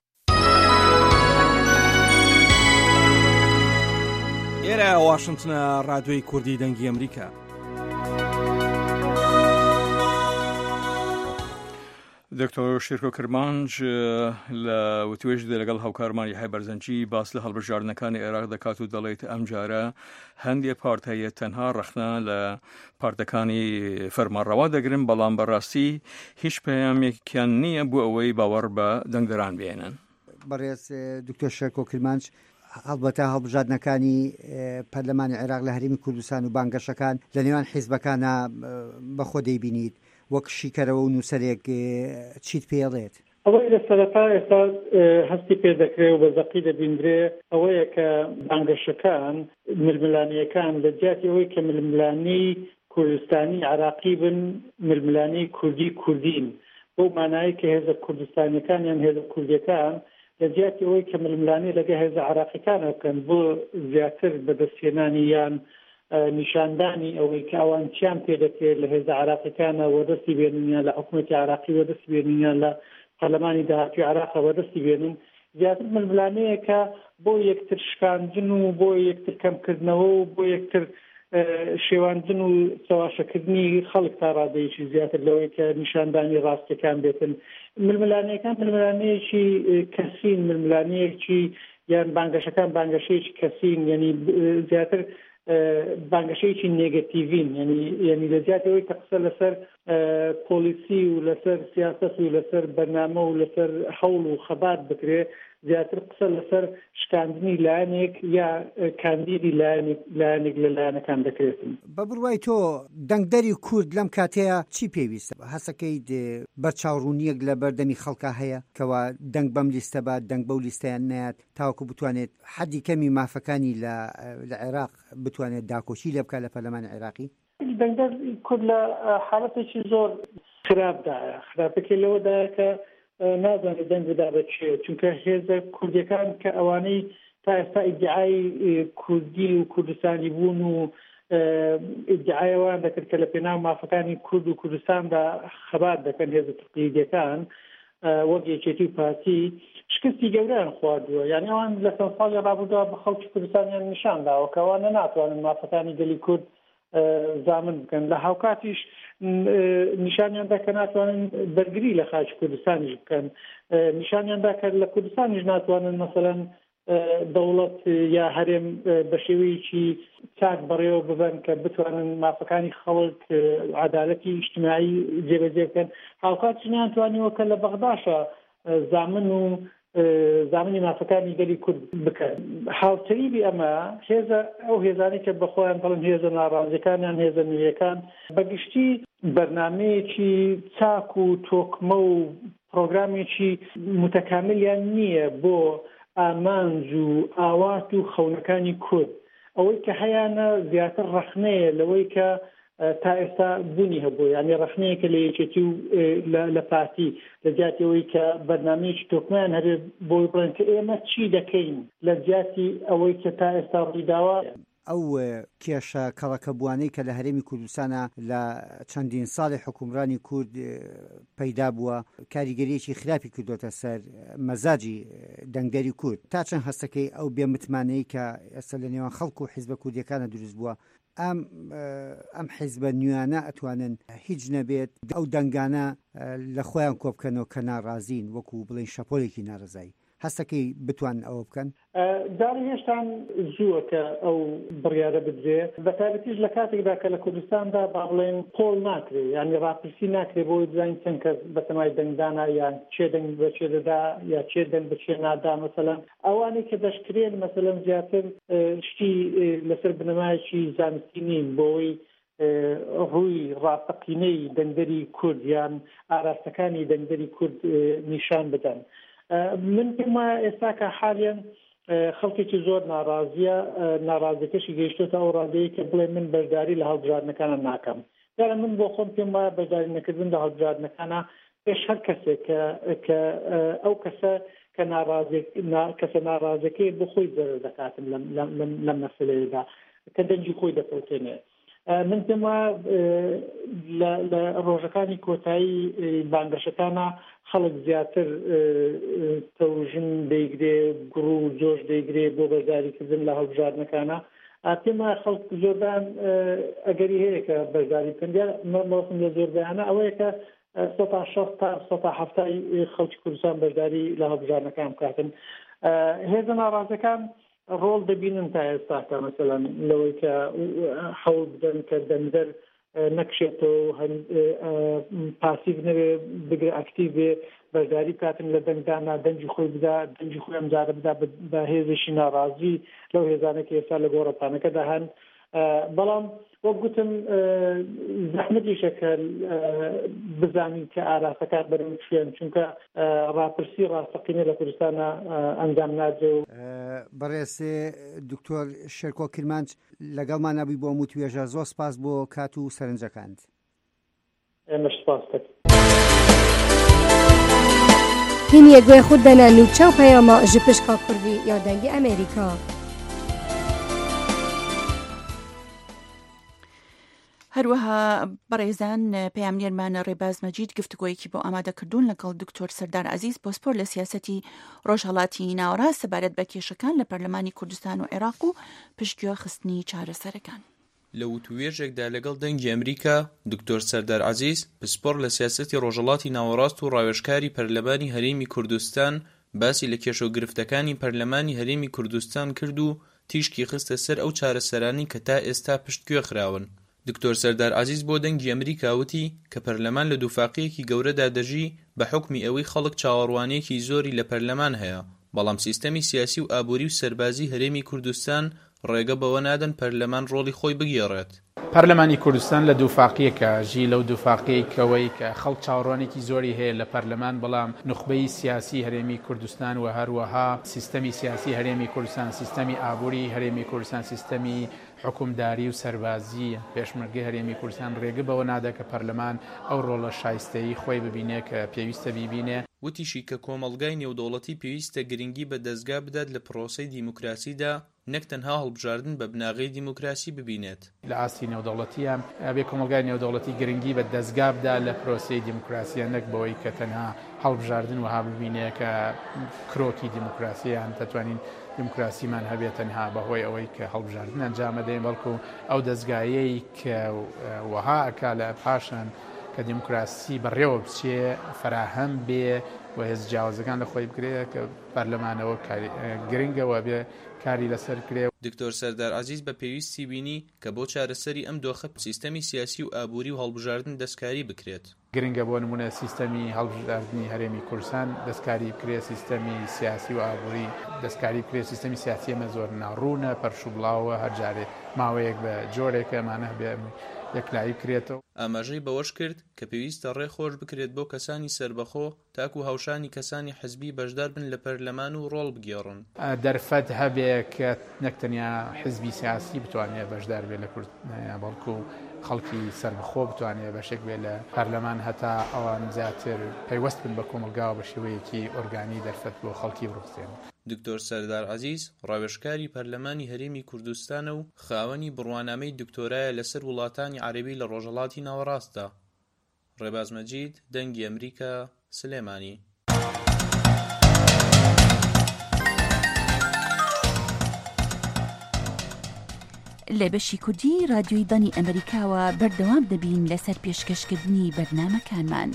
[SPEAKER 13] ئێرە واشنگتنە ڕادیۆی کوردی دەنگی ئەمریکا.
[SPEAKER 1] دکتۆر شیرکۆ کرمانج لە وتوێژدا لەگەڵ هاوکارمانی یحیای بەرزەنجی باس لە هەڵبژاردنەکانی عێراق دەکات و دەڵێت ئەم جارە هەندێک پارتایە تەنها ڕەخنە لە پارتەکانی فەرمانڕەوا دەگرن بەڵام بەڕاستی هیچ پەیامێکیان نییە بۆ ئەوەی باوەڕ بە دەنگدەران بێنن.
[SPEAKER 14] بەڕێز دکتۆر شیرکۆ کرمانج هەڵبەتە هەڵبژاردنەکانی پەرلەمانی عێراق لە هەرێمی کوردستان و بانگەشەکان لە نێوان حیزبەکانە بەخۆ دەیبینیت وەک شیکەرەوە و نووسەرێک چیت پێڵێت؟
[SPEAKER 4] ئەوەی لە سەرەتا ئێستا هەستی پێ دەکرێت و بە زەقی دەبیندرێ ئەوەیە کە بانگەشەکان ململانیەکان لە جیاتی ئەوەی کە ململانی کوردستانی عراقی بن ململانی کوردی کوردین بۆ مانایی کە هێزە کوردستانیەکان یان هێزە کوردیەکان لە جیاتی ئەوەی کە ململانی لەگە هێزە عراقیەکان بکەن بۆ زیاتر بەدەستهێنانی یان نیشاندانی ئەوەی کە ئەوان چیان پێ دەکرێت لە هێزە عراقیەکانە وەدەستی بێنیان لە حکوومەتی عراقی وەدەستی بێنیان لە پەرلەمانی داهاتوی عراق وەدەستی بێنن زیاتر ململانەیە کە بۆ یەکتر شکاندن و بۆ یەکتر کەمکردنەوە و بۆ یەکتر شێواندن و سەواشەکردنی خەڵک تا ڕادەیەکی زیاتر لەوەی کە نیشاندانی ڕاستیەکان بێتن ململانەکان ململانەیەکی کەسین ململانەیەکی یان بانگەشەکان بانگەشەیەکی کەسین یعنی زیاتر بانگەشەیەکی نێگەتیڤین ینی ینی لە زیاتەوەی کە قسە لەسەر پۆلیسی و لەسەر سیاست و لەسەر بەرنامە و لەسەر هەوڵ و خەبات بکرێ زیاتر قسە لەسەر شکاندنی لایەنێک یا کاندیدی لایەنێک لە لایەنەکان دەکرێتن.
[SPEAKER 14] بە بڕوای تۆ دەنگدەری کورد لەم کاتەیە چی پێویستە؟ هەسەکەیت بەرچاوڕوونیەک لە بەردەمی خەڵکا هەیە کەوا دەنگ بەم لیستە بات دەنگ بەو لیستەیان نایەت تاوەکو بتوانێت حەدی کەمی مافەکانی لە عێراق بتوانێت داکۆچی لێ بکات لە پەرلەمانی عێراقی؟
[SPEAKER 4] دەنگدەر کورد لە حاڵەتێکی زۆر خراپدایە خراپەکەی لەوەدایە کە نازانێت دەنگ بدا بە چێ چونکە هێزە کوردیەکان کە ئەوانەی تا ئێستا ئیدعای کوردی و کوردستانی بوون و ئیدعایەوان دەکرد کە لە پێناو مافەکانی کورد و کوردستاندا خەبات دەکەن هێزە تقلیدیەکان وەک یەکێتی و پارتی شکستی گەورەیان خواردووە یعنی ئەوان لە چەند ساڵی ڕابردووە بە خەڵکی کوردستانیان نیشانداوە کە ئەوانە ناتوانن مافەکانی گەلی کورد زامن بکەن لە هاوکاتیش نیشانیاندا کە ناتوانن بەرگری لە خاچ کوردستانیش بکەن نیشانیاندا کە لە کوردستانیش ناتوانن مەسەلەن دەوڵەت یا هەرێم بە شێوەیەکی چاک بەڕێوە ببەن کە بتوانن مافەکانی خەڵک عەدالەتی ئیجتیماعی جێبەجێ بکەن هاوکاتیش ناتوانیوە کە لە بەغداشە زامن و زامنی مافەکانی گەلی کورد بکەن هاوتەریبی ئەمە هێزە ئەو هێزانی کە بەخۆیان بڵن هێزە ناڕازیەکانیان هێزە نوێیەکان بەگشتی بەرنامەیەکی چاک و تۆکمە و پرۆگرامێکی متەکاملیان نییە بۆ ئامانج و ئاوات و خەونەکانی کورد ئەوەی کە هەیەە زیاتر ڕەخنەیە لەوەی کە تا ئێستا بوونی هەبوو یعنی ڕەخنەیەکە لە یەکێتی و لە پارتی لە جیاتەوەی کە بەرنامەیەکی تۆکمان هەرێ بۆی بڵێن کە ئێمە چی دەکەین لە جیاتی ئەوەی کە تا ئێستا ڕوویداوە.
[SPEAKER 14] ئەو کێشە کەڵەکەبووانەی کە لە هەرێمی کوردستانە لە چەندین ساڵی حکومڕانی کورد پەیدا بووە کاریگەریەکی خراپی کردوتە سەر مەزاجی دەنگدەری کورد تا چەند هەستەکەی ئەو بێمتمانەی کە ئێستا لە نێوان خەڵک و حیزبە کوردیەکانە دروست بووە ئەم ئەم حیزبە نوێیانە ئەتوانن هیچ نەبێت ئەو دەنگانە لە خۆیان کۆبکەنەوە کە ناڕازین وەکو بڵێن شەپۆلێکی ناڕزایی هەستەکەی بتوان ئەوە بکەن.
[SPEAKER 4] داڕی هێشتان زووە کە ئەو بڕیارە بدرێ بە تایبەتیش لە کاتێکدا کە لە کوردستاندا با بڵێن پۆڵ ناکرێ ینی ڕاپرسی ناکرێ بۆی بزانین چەند کەس بەتەمای دەنگدانا یان چێ دەنگ بە چێ دەدا یا چێ دەنگ بە چێ نادا مەسەلەن ئەوانەی کە دەشکرێن مەسەلەن زیاتر شتی لەسەر بنەمایەکی زانستی نین بۆی ڕووی ڕاستەقینەی دەنگدەری کورد یان ئاراستەکانی دەنگدەری کورد نیشان بدەن. من پێما ئێستا کە حالیان خەڵکێکی زۆر ناڕازیە ناڕازیەکەشی گەیشتۆتە ئەو ڕادەیە کە بڵێ من بەشداری لە هەڵبژاردنەکانە ناکەم یارە من بۆ خۆم پێم وایە بەشداری نەکردن لە هەڵبژاردنەکانە پێش هەر کەسێک کە ئەو کەسە کە کەسە ناڕازەکەی بۆ خۆی زەرەر دەکاتن لەم مەسەلەیەدا کە دەنجی خۆی دەکەوتێنێ. من پێم وایە لە ڕۆژەکانی کۆتایی بانگەشەکانە خەڵک زیاتر تەوژن دەیگرێ گوڕ و جۆش دەیگرێ بۆ بەشداریکردن لە هەڵبژاردنەکانە پێم وایە خەڵک زۆردان ئەگەری هەیە کە بەشداری بکەن مەڵسم لە زۆربیانە ئەوەیە کە سەد شەست تا سەد هەفتای خەڵکی کوردستان بەشداری لە هەڵبژاردنەکان بکاتن. هێزە ناڕازەکان ڕۆڵ دەبینن تا ئێستا کە مەسەلەن لەوەی کە حەوڵ بدەن کە دەنگدەر نەکشێتەوە پاسیڤ نەبێ بگرێ ئاکتیڤ بێ بەشداری بکاتن لە دەنگدانا دەنجی خۆی بدا دەنجی خۆی ئەمجارە بدا بە هێزشی ناڕازی لەو هێزانێکی ئێستا لە گۆڕەپانەکەدا هەن. بەڵام وەک گوتم زەحمەتیشە کە بزانین کە ئاراستەکان بەرەو چێن چونکە ڕاپرسی ڕاستەقینە لە کوردستانە ئەنجام نادرێ.
[SPEAKER 14] بەڕێسێ دکتۆر شێرکۆ کرمانج لەگەڵمان نەبووی بۆ هەموو توێژە زۆر سپاس بۆ کات و سەرنجەکانت.
[SPEAKER 4] ئێمەش سپاس دەکەین.
[SPEAKER 15] هینیە گوێ خود دەنا نوچە و پەیامە ji pişka Kurdî ya dengê Amerîka.
[SPEAKER 2] هەروەها بەڕێزان پەیامنێرمان ڕێباز مەجید گفتگۆیەکی بۆ ئامادەکردوون لەگەڵ دکتۆر سەردار عەزیز بۆسپۆر لە سیاسەتی ڕۆژهەڵاتی ناوەڕاست سەبارەت بە کێشەکان لە پەرلەمانی کوردستان و عێراق و پشتگوێ خستنی چارەسەرەکان.
[SPEAKER 16] لە وتوێژێکدا لەگەڵ دەنگی ئەمریکا دکتۆر سەردار عەزیز پسپۆر لە سیاسەتی ڕۆژهەڵاتی ناوەڕاست و ڕاوێژکاری پەرلەمانی هەرێمی کوردستان باسی لە کێشە و گرفتەکانی پەرلەمانی هەرێمی کوردستان کرد و تیشکی خستە سەر ئەو چارەسەرانی کە تا ئێستا پشتگوێ خراون. دکتۆر سەردار عەزیز بۆ دەنگی ئەمریکا وتی کە پەرلەمان لە دووفاقەیەکی گەورەدا دەژی بە حوکمی ئەوەی خەڵک چاوەڕوانەیەکی زۆری لە پەرلەمان هەیە بەڵام سیستەمی سیاسی و ئابووری و سەربازی هەرێمی کوردستان ڕێگە بەوە نادەن پەرلەمان ڕۆڵی خۆی بگێڕێت.
[SPEAKER 17] پەرلەمانی کوردستان لە دووفاقیەکە ژی لەو دووفاقیەکەوەی کە خەڵک چاوەڕوانێکی زۆری هەیە لە پەرلەمان بەڵام نخبەی سیاسی هەرێمی کوردستان و هەروەها سیستەمی سیاسی هەرێمی کوردستان سیستەمی ئابووری هەرێمی کوردستان سیستەمی حکومداری و سەربازی پێشمەرگەی هەرێمی کوردستان ڕێگە بەوە نادا کە پەرلەمان ئەو ڕۆڵە شایستەیی خۆی ببینێ کە پێویستە بیبینێ.
[SPEAKER 16] وتیشی کە کۆمەڵگای نێودەوڵەتی پێویستە گرنگی بە دەستگا بدات لە پرۆسەی دیموکراسیدا نەک تەنها هەڵبژاردن بە بناغی دیموکراسی ببینێت.
[SPEAKER 17] لە ئاستی نێودەوڵەتیان ئەبێ کۆمەڵگای نێودەوڵەتی گرنگی بە دەستگا بدا لە پرۆسەی دیموکراسیە نەک بەوەی کە تەنها هەڵبژاردن وها ببینێ کە کرۆکی دیموکراسیان دەتوانین دیموکراسیمان هەبێت تەنها بەهۆی ئەوەی کە هەڵبژاردن ئەنجامە دەین بەڵکو ئەو دەستگایەی کە وەها ئەکا لە پاشان کە دیموکراسی بەڕێوە بچێ فراهەم بێ و هێز جیاوازەکان لە خۆی بگرێ کە پەرلەمانەوە گرنگەوە بێ کاری لەسەر کرێ.
[SPEAKER 16] دکتۆر سەردار عەزیز بە پێویستی بینی کە بۆ چارەسەری ئەم دۆخە سیستەمی سیاسی و ئابووری و هەڵبژاردن دەستکاری بکرێت.
[SPEAKER 17] گرنگە بۆ نمونە سیستەمی هەڵبژاردننی هەرێمی کوردستان دەستکاری بکرێت سیستەمی سیاسی و ئابووری دەستکاری بکرێت سیستەمی سیاسی ئەمە زۆر ناڕوونە پەرشوبڵاوە هەر جارێ ماوەیەک بە جۆرێکە ئەمانە بێ یەکلایی بکرێتەوە.
[SPEAKER 16] ئاماژەی بەوەش کرد کە پێویستە ڕێ خۆش بکرێت بۆ کەسانی سربەخۆ تاکو هاوش هاوشانی کەسانی حزبی بەشدار بن لە پەرلەمان و ڕۆڵ بگێڕن.
[SPEAKER 17] دەرفەت هەبێ کە نەکتەنیا حزبی سیاسی بتوانێت بەشدار بێت لە کورتیا بەڵکو خەڵکی سەربەخۆ بتوانێت بەشێک بێت لە پەرلەمان هەتا ئەوان زیاتر پەیوەست بن بە کۆمەلگاوە بە شێوەیەکی ئۆرگانی دەرفەت بۆ خەڵکی بڕستێن.
[SPEAKER 16] دکتۆر سەردار عەزیز ڕاوێژکاری پەرلەمانی هەرێمی کوردستانە و خاوەنی بڕوانامەی دکتۆرایە لەسەر وڵاتانی عەرەبی لە ڕۆژهەڵاتی ناوەڕاستە. ڕێباز مەجید، دەنگی ئەمریکا، سلێمانی.
[SPEAKER 2] لە بەشی کوردی رادیۆی دانی ئەمریکاوە بەردەوام دەبین لەسەر پێشکەشکردنی بەرنامەکانمان.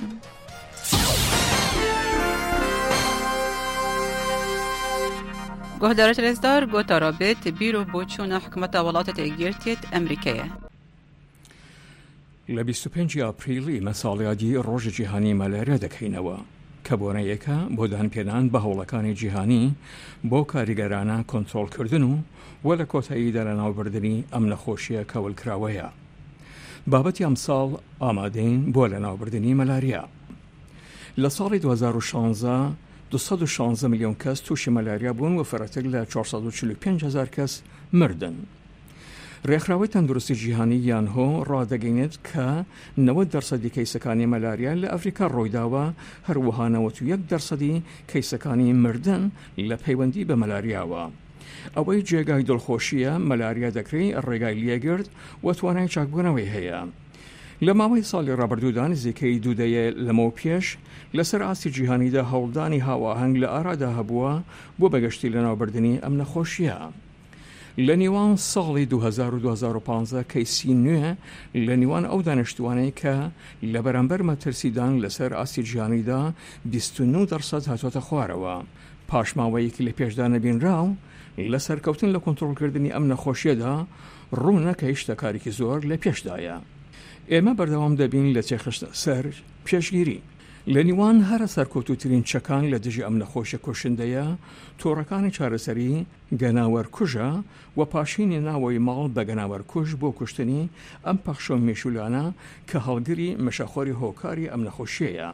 [SPEAKER 18] گۆهدارە تەلێزدار گۆتارا بێت بیرۆ بۆ چوونە حکومەتە وڵاتە تێگیرتێت ئەمریکایە.
[SPEAKER 1] لە بیست و پێنجی ئاپریلی مەساڵیادی ڕۆژی جیهانی مەلاریا دەکەینەوە کە بۆنەیەکە بۆ دانپێدان بە هەوڵەکانی جیهانی بۆ کاریگەرانە کۆنتڕۆڵکردن و وە لە کۆتاییدا لە ناوبردننی ئەم نەخۆشیە کەولکراوەیە. بابەتی ئەم ساڵ ئامادەین بۆ لە ناوبردننی مەلاریا. لە ساڵی دوو هەزار و شانزە دووسەد و شانزە میلیۆن کەس تووشی مەلاریا بوون و فەرەتر لە چوارسەد و چل و پێنج هەزار کەس مردن. ڕێکخراوەی تەندروستی جیهانی یانهۆ ڕادەگەینێت کە نەوەد دەرسەدی کەیسەکانی مەلاریا لە ئەفریقا ڕۆیداوە، هەروەها نەوەت و یەک دەرسەدی کەیسەکانی مردن لە پەیوەندی بە مەلاریاوە. ئەوەی جێگای دڵخۆشیە مەلاریا دەکرێت ڕێگای لێگرت و توانای چاکبوونەوەی هەیە. لە ماوەی ساڵی ڕابردوودان نزیکەی دوودەیە لەمە پێش لەسەر ئاسی جیهانیدا هەوڵدانی هاواهەنگ لە ئارادا هەبووە بۆ بەگەشتی لە ناوبردننی ئەم نەخۆشیە. لە نیوان ساڵی دوو هەزار و دوو هەزار و پانزە کەیسی نوێ لە نیوان ئەو دانیشتوانەی کە لە بەرامبەر مەترسیدان لەسەر ئاسی جیهانیدا بیست و نۆ دەرسەد هاتوۆتە خوارەوە. پاشماوەیەکی لە پێشدا نەبینراو لە سەرکەوتن لە کۆنتڕۆڵکردنی ئەم نەخۆشیەدا ڕوونە کە هیچتەکارێکی زۆر لە پێشدایە. ئێمە بەردەوام دەبین لە چێخشتە سەر پێشگیری. لە نیوان هەرە سەرکۆتوترین چەکان لە دژی ئەم نەخۆشیە کوشندەیە تۆڕەکانی چارەسەری گەناوەرکوژە و پاشینی ناوەی ماڵ بە گەناوەرکوژ بۆ کوشتنی ئەم پەخشە و مێشولانە کە هەڵگری مەشەخۆری هۆکاری ئەم نەخۆشیەیە.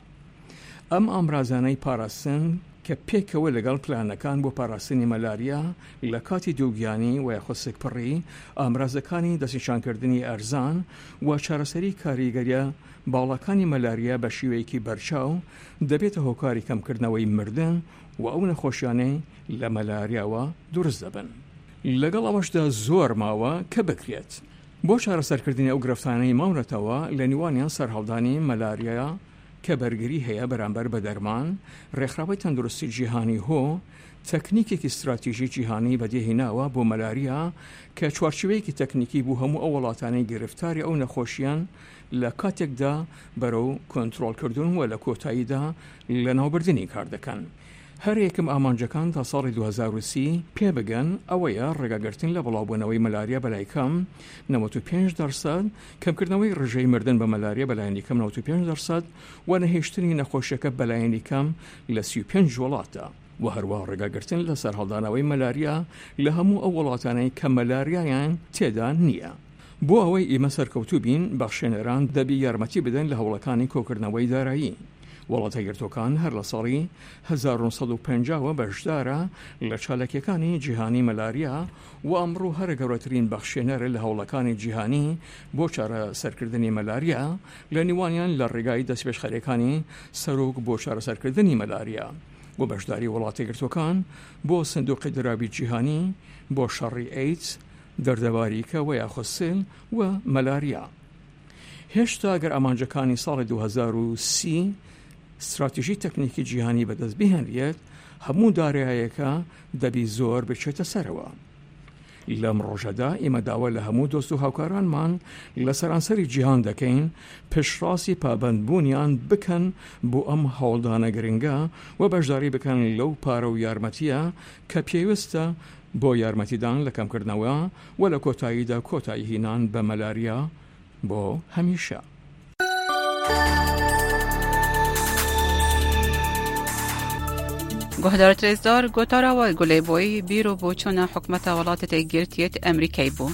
[SPEAKER 1] ئەم ئامرازانەی پاراستن کە پێکەوە لەگەڵ پلانەکان بۆ پاراستنی مەلاریا لە کاتی دووگیانی و یاخۆ سێکپڕی ئامرازەکانی دەستنیشانکردنی ئەرزان و چارەسەری کاریگەریە باڵەکانی مەلاریا بە شیوەیەکی بەرچاو دەبێتە هۆکاری کەمکردنەوەی مردن و ئەو نەخۆشیانەی لە مەلاریاوە دروست دەبن. لەگەڵ ئەوەشدا زۆر ماوە کە بکرێت بۆ چارەسەرکردنی ئەو گرفتانەی ماونەتەوە لە نیوانیان سەرهەڵدانی مەلاریا کە بەرگری هەیە بەرامبەر بە دەرمان. ڕێکخراوەی تەندروستی جیهانی هۆ تەکنیکێکی استراتیژی جیهانی بەدێهێناوە بۆ مەلاریا کە چوارچوەیەکی تەکنیکی بوو هەموو ئەو وڵاتانەی گرفتاری ئەو نەخۆشیان لە کاتێکدا بەرەو کۆنتڕۆڵکردن و لە کۆتاییدا لە ناوبردنی کار دەکەن. هەر یەکم ئامانجەکان تا ساڵی دوو هەزار و سی پێ بگەن ئەوەیە ڕێگاگرتن لە بڵاوبوونەوەی مەلاریا بەلای کەم نەوەت و پێنج دەرسەد، کەمکردنەوەی ڕژەی مردن بە مەلاریا بەلایەنی کەم نەوەت و پێنج دەرسەد و نەهێشتنی نەخۆشیەکە بەلایەنی کەم لە سی و پێنج وڵاتە و هەروە ڕێگاگرتن لە سەرهەڵدانەوەی مەلاریا لە هەموو ئەو وڵاتانەی کە مەلاریایان تێدا نییە. بۆ ئەوەی ئێمە سەرکەوتوو بین بەخشێنەران دەبی یارمەتی بدەن لە هەوڵەکانی کۆکردنەوەی دارایی. وڵاتە یەکگرتوەکان هەر لە ساڵی هەزار و نۆ سەد و پەنجاوە بەشدارە لە چالەکیەکانی جیهانی مەلاریا و ئەمڕۆ هەرە گەورەترین بەخشێنەرە لە هەوڵەکانی جیهانی بۆ چارە سەرکردنی مەلاریا، لە نیوانیان لە ڕێگای دەستپێشخەرەکانی سەرۆک بۆ چارەسەرکردنی مەلاریا و بەشداری وڵاتە یەکگرتوەکان بۆ سندوقی درابی جیهانی بۆ شەڕی ئەیدز، دەردەباریکە و یاخۆسێل و مەلاریا. هێشتا گەر ئامانجەکانی ساڵی دوو هەزار و سی استراتیژی تەکنیکی جیهانی بەدەست بهێنرێت، هەموو داراییەکە دەبی زۆر بچێتە سەرەوە. لەم ڕۆژەدا ئێمە داوا لە هەموو دۆست و هاوکارانمان لە سەرانسەری جیهان دەکەین پشتڕاستی پابەندبوونیان بکەن بۆ ئەم هەوڵدانە گرنگە و بەشداری بکەن لەو پارە و یارمەتیە کە پێویستە بۆ یارمەتیدان لە کەمکردنەوە و لە کۆتاییدا کۆتایی هینان بە مەلاریا بۆ هەمیشە.
[SPEAKER 18] گۆهدارە تەلێزدار گۆتاراوە گولەی بۆی بیرۆ بۆ چوونە حکومەتە وڵاتە تێگیرتێت ئەمریکای بوو.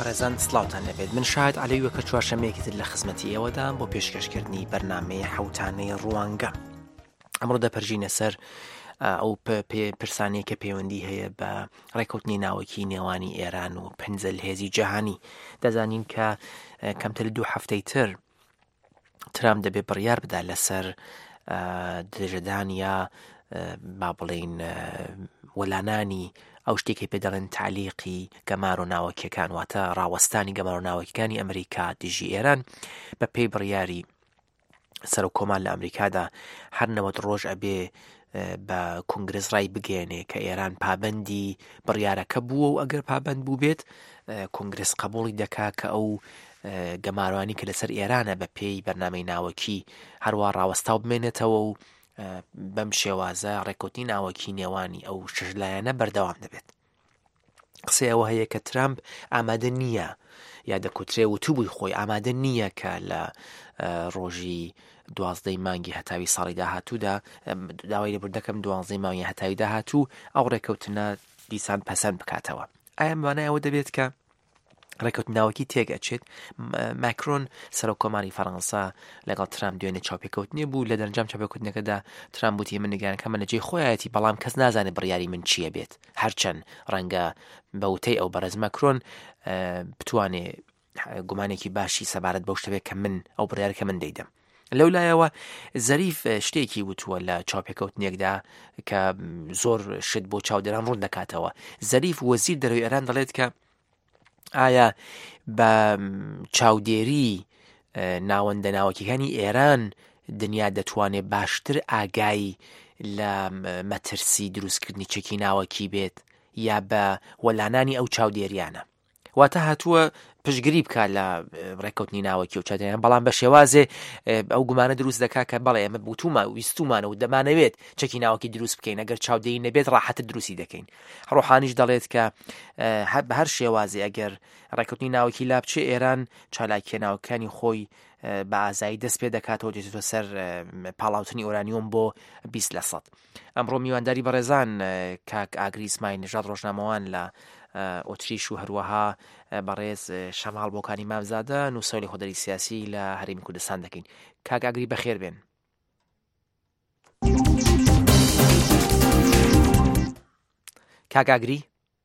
[SPEAKER 19] بەڕێزان سڵاوتان لەبێت من شاید عەلەویە کە چوارشەمەیەکی تر لە خزمەتی ئێوەدام بۆ پێشکەشکردنی بەرنامەی حەوتانەی ڕوانگە ئەمڕۆ دەپەرژینە سەر ئەو پرسانەیە کە پەیوەندی هەیە بە ڕێکەوتنی ناوەکی نێوانی ئێران و پەنجە هێزی جەهانی دەزانین کە کەمتر دوو هەفتەی تر ترام دەبێت بڕیار بدا لەسەر درێژەدان یا با بڵێن وەلانانی ئەو شتێکی پێ دەڵێن تعلیقی گەمار و ناوەکیەکان واتە ڕاوەستانی گەمار و ناوەکیەکانی ئەمریکا دژی ئێران بە پێی بڕیاری سەر و کۆمان لە ئەمریکادا هەر نەوەت ڕۆژ ئەبێ بە کۆنگرس ڕای بگەێنێ کە ئێران پابەندی بڕیارەکە بووە و ئەگەر پابەند بوو بێت کۆنگرس قبوڵی دەکا کە ئەو گەماروانی کە لەسەر ئێرانە بە پێی بەرنامەی ناوەکی هەروە ڕاوەستاو بمێنێتەوە و بەم شێوازە ڕێکوتی ناوەکی نێوانی ئەو شەژلایەنە بەردەوام دەبێت. قسە ئەوە هەیە کە ترامپ ئامادە نییە یا دەکوترێ و تو بووی خۆی ئامادە نییە کە لە ڕۆژی دوازدەی مانگی هەتاوی ساڵی داهاتوودا داوای لێبوردن دەکەم دوازدەی مانگی هەتاوی داهاتوو ئەو ڕێکەوتنە دیسان پەسەند بکاتەوە. ئایا مانای ئەوە دەبێت کە ڕێکەوت ناوەکی تێگەچێت؟ ماکرۆن سەرۆکۆماری فەڕەنسا لەگەڵ ترامپ دوێنێ چاوپێکەوتنی بوو لە دەرەنجام چاوپێکەوتنەکەدا ترامپ وتی من نیگارەکە من لەجێی خۆیەتی بەڵام کەس نازانێت بڕیاری من چییە بێت هەرچەند ڕەنگە بەوتەی ئەو بەرەز ماکرۆن بتوانێ گومانێکی باشی سەبارەت بەو شتەبێت کە من ئەو بڕیارەکە من دەیدەم. لەولایەوە زەریف شتێکی وتووە لە چاوپێکەوتنێکدا کە زۆر شت بۆ چاودێران ڕوون دەکاتەوە. زەریف وەزیر دەرەوەی ئێران دەڵێت کە ئایا بە چاودێری ناوەندە ناوەکیەکانی ئێران دنیا دەتوانێت باشتر ئاگای لە مەترسی دروستکردنی چەکی ناوەکی بێت یا بە وەلانانی ئەو چاودێریانە واتە هاتووە پشگیری بکە لە ڕێکەوتنی ناوەکی و چاودێریان بەڵام بە شێوازێ ئەو گومانە دروست دەکات کە بەڵێ ئێمە بوتومە ویستومانە و دەمانەوێت چەکی ناوەکی دروست بکەین ئەگەر چاودێری نەبێت ڕاحەتە دروستی دەکەین. ڕۆحانیش دەڵێت کە بە هەر شێوازێ ئەگەر ڕێکەوتنی ناوەکی لابچێ ئێران چالاکیە ناوەکانی خۆی بە ئازایی دەست پێ دەکاتەوە دێتێتە سەر پاڵاوتنی ئۆرانیۆم بۆ بیست لە سەد. ئەمڕۆ میوانداری بەڕێزان کاک ئاگری ئیسماعیل نژاد ڕۆژنامەوان لە ئۆتریش و هەروەها بەڕێز شەماڵ بۆکانی مامزادە نووسەولی خۆدەری سیاسی لە هەرێمی کوردستان دەکەین. کاک ئاگری بەخێر بێن. کاک ئاگری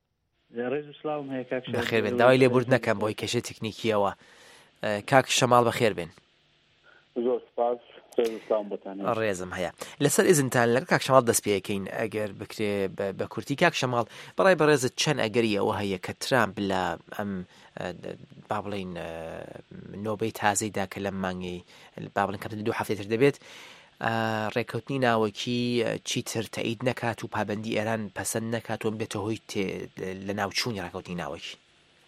[SPEAKER 19] بەخێر بێن. داوای لێبورد نەکەم بۆی کێشە تکنیکیەوە. کاک شەماڵ بەخێر بێن.
[SPEAKER 12] زۆر سپاس.
[SPEAKER 19] ڕێزم هەیە لەسەر ئزنتان لەگەڵ کاک شەماڵ دەست پێەکەین ئەگەر بکرێ بە کورتی. کاک شەماڵ بەڕای بەڕێزت چەند ئەگەری ئەوە هەیە کە ترامپ لە ئەم با بڵێن نۆبەی تازەیدا کە لەم مانگی با بڵێن کەمتر دوو هەفتەی تر دەبێت ڕێکەوتنی ناوەکی چیتر تەئید نەکات و پابەندی ئێران پەسەند نەکات و بێتە هۆی لە ناوچوونی ڕێکەوتنی ناوەکی؟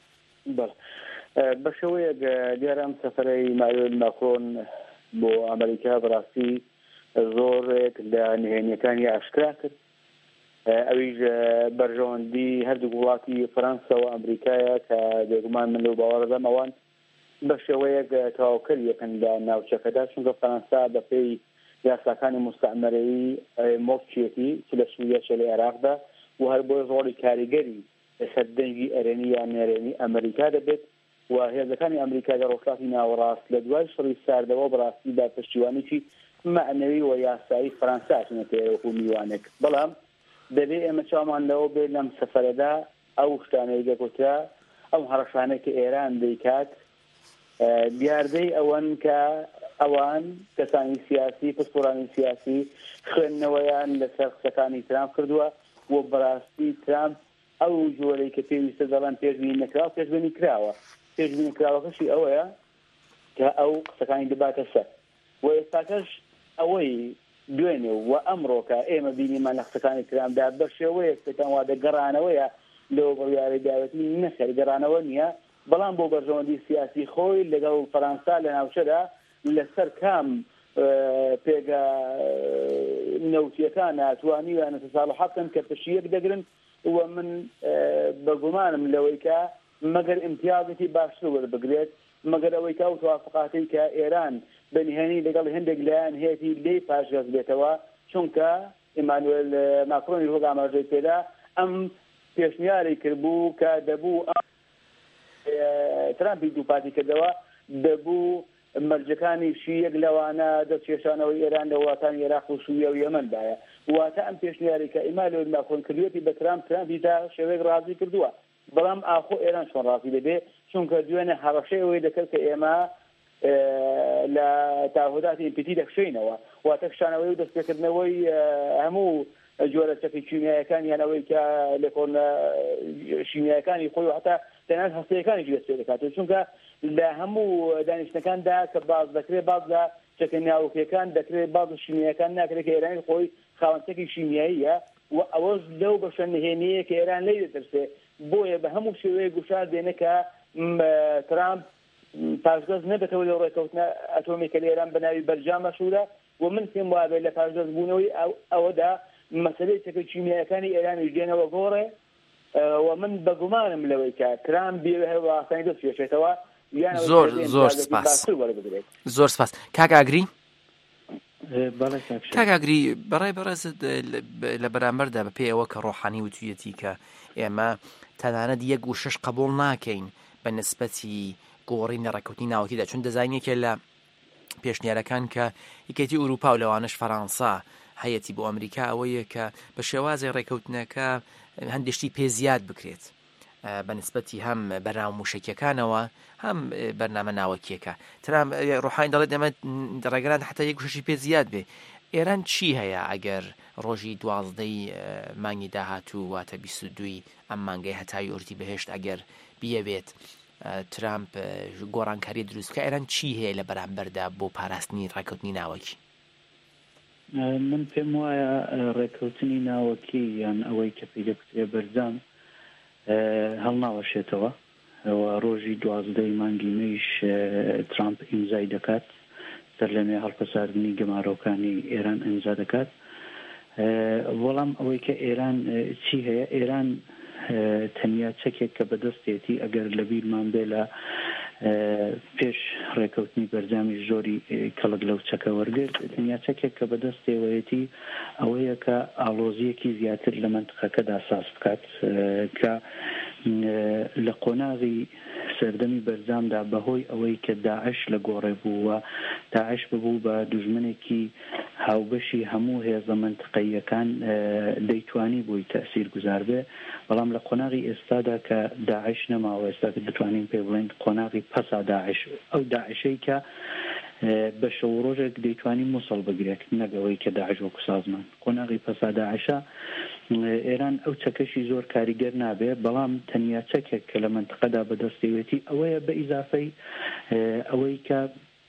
[SPEAKER 12] بە شێوەیە دیارە سەفەرەی ماوێل ماکرۆن بۆ ئەمریکا بەڕاستی زۆرێک لە نهێنیەکانی ئاشکرا کرد. ئەویش بەرژەوەندی هەردوو وڵاتی فەرەنسا و ئەمریکایە کە بێگومان من لەو باوەڕدەم ئەوان بە شێوەیەک تەواوکەر یەکەن لە ناوچەکەدا چونکە فەرەنسا بەپێی یاساکانی مستەعمەرەیی مۆڵچیەتی چ لە سووریا چ لە عێراقدا و هەر بۆ ڕۆڵی کاریگەری لەسەر دەنگی ئەرێنی یان نێرێنی ئەمریکا دەبێت و هێزەکانی ئەمریکا لە ڕۆژهەڵاتی ناوەڕاست لە دوای شەڕی ساردەوە بەڕاستی با پشتیوانیی معنەوی و یاسایی فەرەنسا چنێتە وەکو میوانێک. بەڵام دەبێت ئێمە چاومان لەوە بێت لەم سەفەرەدا ئەو شتانەی دەگوترا ئەو هەڕەشانەی کە ئێران دەیکات دیاردەی ئەوەن کە ئەوان کەسانی سیاسی پسپۆرانی سیاسی خوێندنەوەیان لەسەر قسەکانی ترامپ کردووە و بەڕاستی ترامپ ئەو جۆرەی کە پێویستە دەڵێن پێشبینی نەکراوە پێشبینی کراوە. پێشبینی کراوەکەشی ئەوەیە کە ئەو قسەکانی دەباتە سەر و ئێستاکەش ئەوەی دوێنێ و ئەمڕۆکە ئێمە بینیمان لە قسەکانی ترامپدا بە شێوەیەک پێتان وا دەگەڕانەوەیە لەوە بڕیاری داوەتی نەخێر گەڕانەوە نییە بەڵام بۆ بەرژەوەندی سیاسی خۆی لەگەڵ فەرەنسا لە ناوچەدا لەسەر کام پێگە نەوتیەکان ناتوانیویانە تەساڵحەتن کە پشیەک دەگرن و من بەگومانم لەوەی کە مەگەر ئیمتیازێکی باشتر وەربگرێت مەگەر ئەوەی کە ئەو توافقاتی کە ئێران بەنهێنی لەگەڵ هەندێک لایەن هەیەی لێی پاشگەز بێتەوە چونکە ئیمانوێل ماکرۆنی ڕۆژ ئاماژەی پێدا ئەم پێشنیاری کردبوو کە دەبوو ترامپی دووپاتی کردەوە دەبوو مەرجەکانی شیەک لەوانە دەستێشانەوەی ئێران لە وڵاتانی عێراق و سووریا و یەمەندایە واتە ئەم پێشنیاری کە ئیما لە ناکۆنکردوێتی بە ترامپ ترامپی تا شێوەیەک ڕازی کردووە بەڵام ئاخۆ ئێران چۆن ڕازی دەبێ چونکە دوێنێ هەڕەشەیەوەی دەکرد کە ئێمە لە تاهوداتی ئیمپیتی دەخشینەوە واتە شانەوەی و دەستپێکردنەوەی هەموو جۆرە چەکی کیمیایەکان یانەوەی کە لە کۆن شیمیایەکانی خۆی و حتا تەنانەت هەستەیەکانی دەست پێ دەکاتەوە چونکە لە هەموو دانیشتەکاندا کە باز دەکرێت باز لە چەکە ناوکیەکان دەکرێت باز شیمیایەکان ناکرێت کە ئێرانی خۆی خاوەنچەکی شیمیاییە و ئەوەش لەو بەشە نهێنیە کە ئێران لێ دەترسێ بۆیە بە هەموو شێوەیە گوشار دێنە کە ترامپ پاشگەز نەبێتەوە لەو ڕێکەوتنە ئەتۆمیکە لە ئێران بە ناوی بەرجام مەشهورە و من پێم وابێت لە پاشگەز بوونەوەی ئەوەدا مەسەلەی چەکە کیمیایەکانی ئێرانی ژێنەوە گۆڕێ و من بەگومانم لەوەی کە ترامپ بێ هەواڵاتانی دەست پێشێتەوە
[SPEAKER 19] زۆر زۆر سپاس زۆر سپاس کاک ئاگری کاک ئاگری بەڕای بەڕێزت لە بەرامبەردا بە پێی ئەوە کە ڕۆحانی وتویەتی کە ئێمە تەنانەت یەک و شەش قبول ناکەین بە نسبەتی گۆڕینە ڕێکەوتنی ناوەکیدا چون دەزانینێکە لە پێشنیارەکان کە یەکێتی ئوروپا و لەوانش فەرەنسا هەیەی بۆ ئەمریکا ئەوەیە کە بە شێوازی ڕێکەوتنەکە هەندێشتی پێ زیاد بکرێت بە نسبەتی هەم بەرنامە موشکیەکانەوە هەم بەرنامە ناوەکیەکە ترام ڕۆحانی دەڵێت ئەمە ڕێگەران حتا یەک شەشی پێ زیاد بێ ئێران چی هەیە ئەگەر ڕۆژی دوازدەی مانگی داهاتوو واتە بیست و دوی ئەم مانگەی هەتای ئوردی بەهێشت ئەگەر بیەوێت ترامپ گۆڕانکاری دروستکە ئێران چی هەیە لە بەرامبەردا بۆ پاراستنی ڕێکەوتنی ناوەکی
[SPEAKER 20] من پێم وایە ڕێکەوتنی ناوەکی یان ئەوەی کە پێی دەکوترێ بەرجام هەڵناوەشێتەوە ئەوە ڕۆژی دوازدەی مانگی مەیش ترامپ ئیمزای دەکات سەر لەمێ هەڵپەساردنی گەمارۆکانی ئێران ئیمزا دەکات وەڵام ئەوەی کە ئێران چی هەیە ئێران تەنیا چەکێک کە بەدەستێتی ئەگەر لەبیرمان بێ لە پێش ڕێکەوتنی بەرجامی زۆری کەڵک لەو چەکە وەرگرت تەنیا چەکێک کە بەدەستێوەیەتی ئەوەیە کە ئاڵۆزیەکی زیاتر لە منتقەکەدا ساز بکات کە لە قۆناغی سەردەمی بەرجامدا بەهۆی ئەوەی کە داعش لە گۆڕێ بووە داعش ببوو بە دوژمنێکی هاوبەشی هەموو هێزە منتقەیەکان دەیتوانی بووی تەسیر گوزار بێ بەڵام لە قۆناغی ئێستادا کە داعش نەماوە ئێستا کە دەتوانین پێ بڵێن قۆناغی پەسا داعش ئەو داعشەی کە بە شەو ڕۆژێک دەیتوانی مووسڵ بگرێت نەگەوەی کە داعش وەکو سازمان قۆناغی پەسا داعشە ئێران ئەو چەکەشی زۆر کاریگەر نابێ بەڵام تەنیا چەکێک کە لە منتقەدا بەدەستێوێتی ئەوەیە بە ئیزافەی ئەوەی کە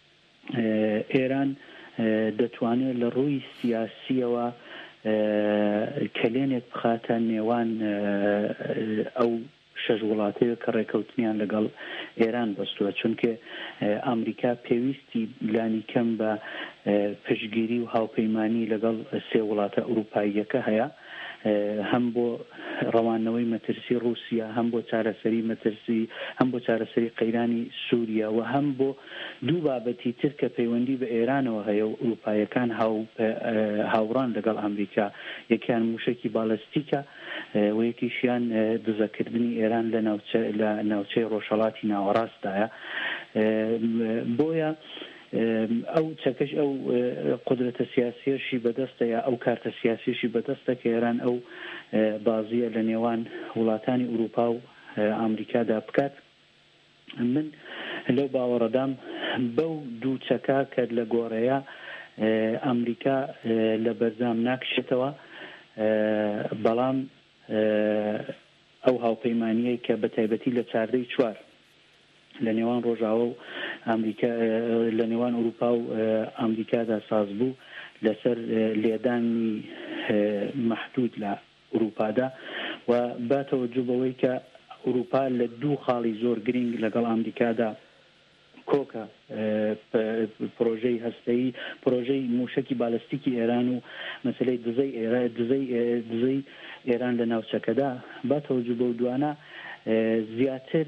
[SPEAKER 20] ئێران دەتوانێت لە ڕووی سیاسیەوە کلێنێک بخاتە نێوان ئەو شەژ وڵاتەیە کە ڕێکەوتنیان لەگەڵ ئێران بەستووە چونکە ئەمریکا پێویستی لانی کەم بە پشتگیری و هاوپەیمانی لەگەڵ سێ وڵاتە ئەوروپاییەکە هەیە هەم بۆ ڕەوانەوەی مەترسی رووسیا هەم بۆ چارەسەری مەترسی هەم بۆ چارەسەری قەیرانی سووریا و هەم بۆ دوو بابەتی تر کە پەیوەندی بە ئێرانەوە هەیە و ئەوروپایەکان هاوڕان لەگەڵ ئەمریکا یەکیان موشکی باڵستیکە و یەکیشیان دزەکردنی ئێران لە ناوچەی ڕۆژهەڵاتی ناوەڕاستدایە بۆیە ئەو چەکەش ئەو قدرەتە سیاسیەشی بەدەستە یا ئەو کارتە سیاسیشی بەدەستە کە ئێران ئەو بازیە لە نێوان وڵاتانی ئوروپا و ئەمریکادا بکات من لەو باوەڕەدام بەو دوو چەکە کە لە گۆڕەیە ئەمریکا لە بەرجام ناکشێتەوە بەڵام ئەو هاوپەیمانیەی کە بە تایبەتی لە چاردەی چوار لە نێوان ڕۆژاوە و ئەمریکا لە نێوان ئوروپا و ئەمریکادا ساز بوو لەسەر لێدانی مەحدود لە ئوروپادا و با تەوەجوو بەوەی کە ئوروپا لە دوو خاڵی زۆر گرنگ لەگەڵ ئەمریکادا کۆکە پرۆژەی هەستەیی پرۆژەی موشکی بالستیکی ئێران و مەسلەی دزەی ئێران دزەی دزەی ئێران لە ناوچەکەدا با تەوەجوو بەو دوانە زیاتر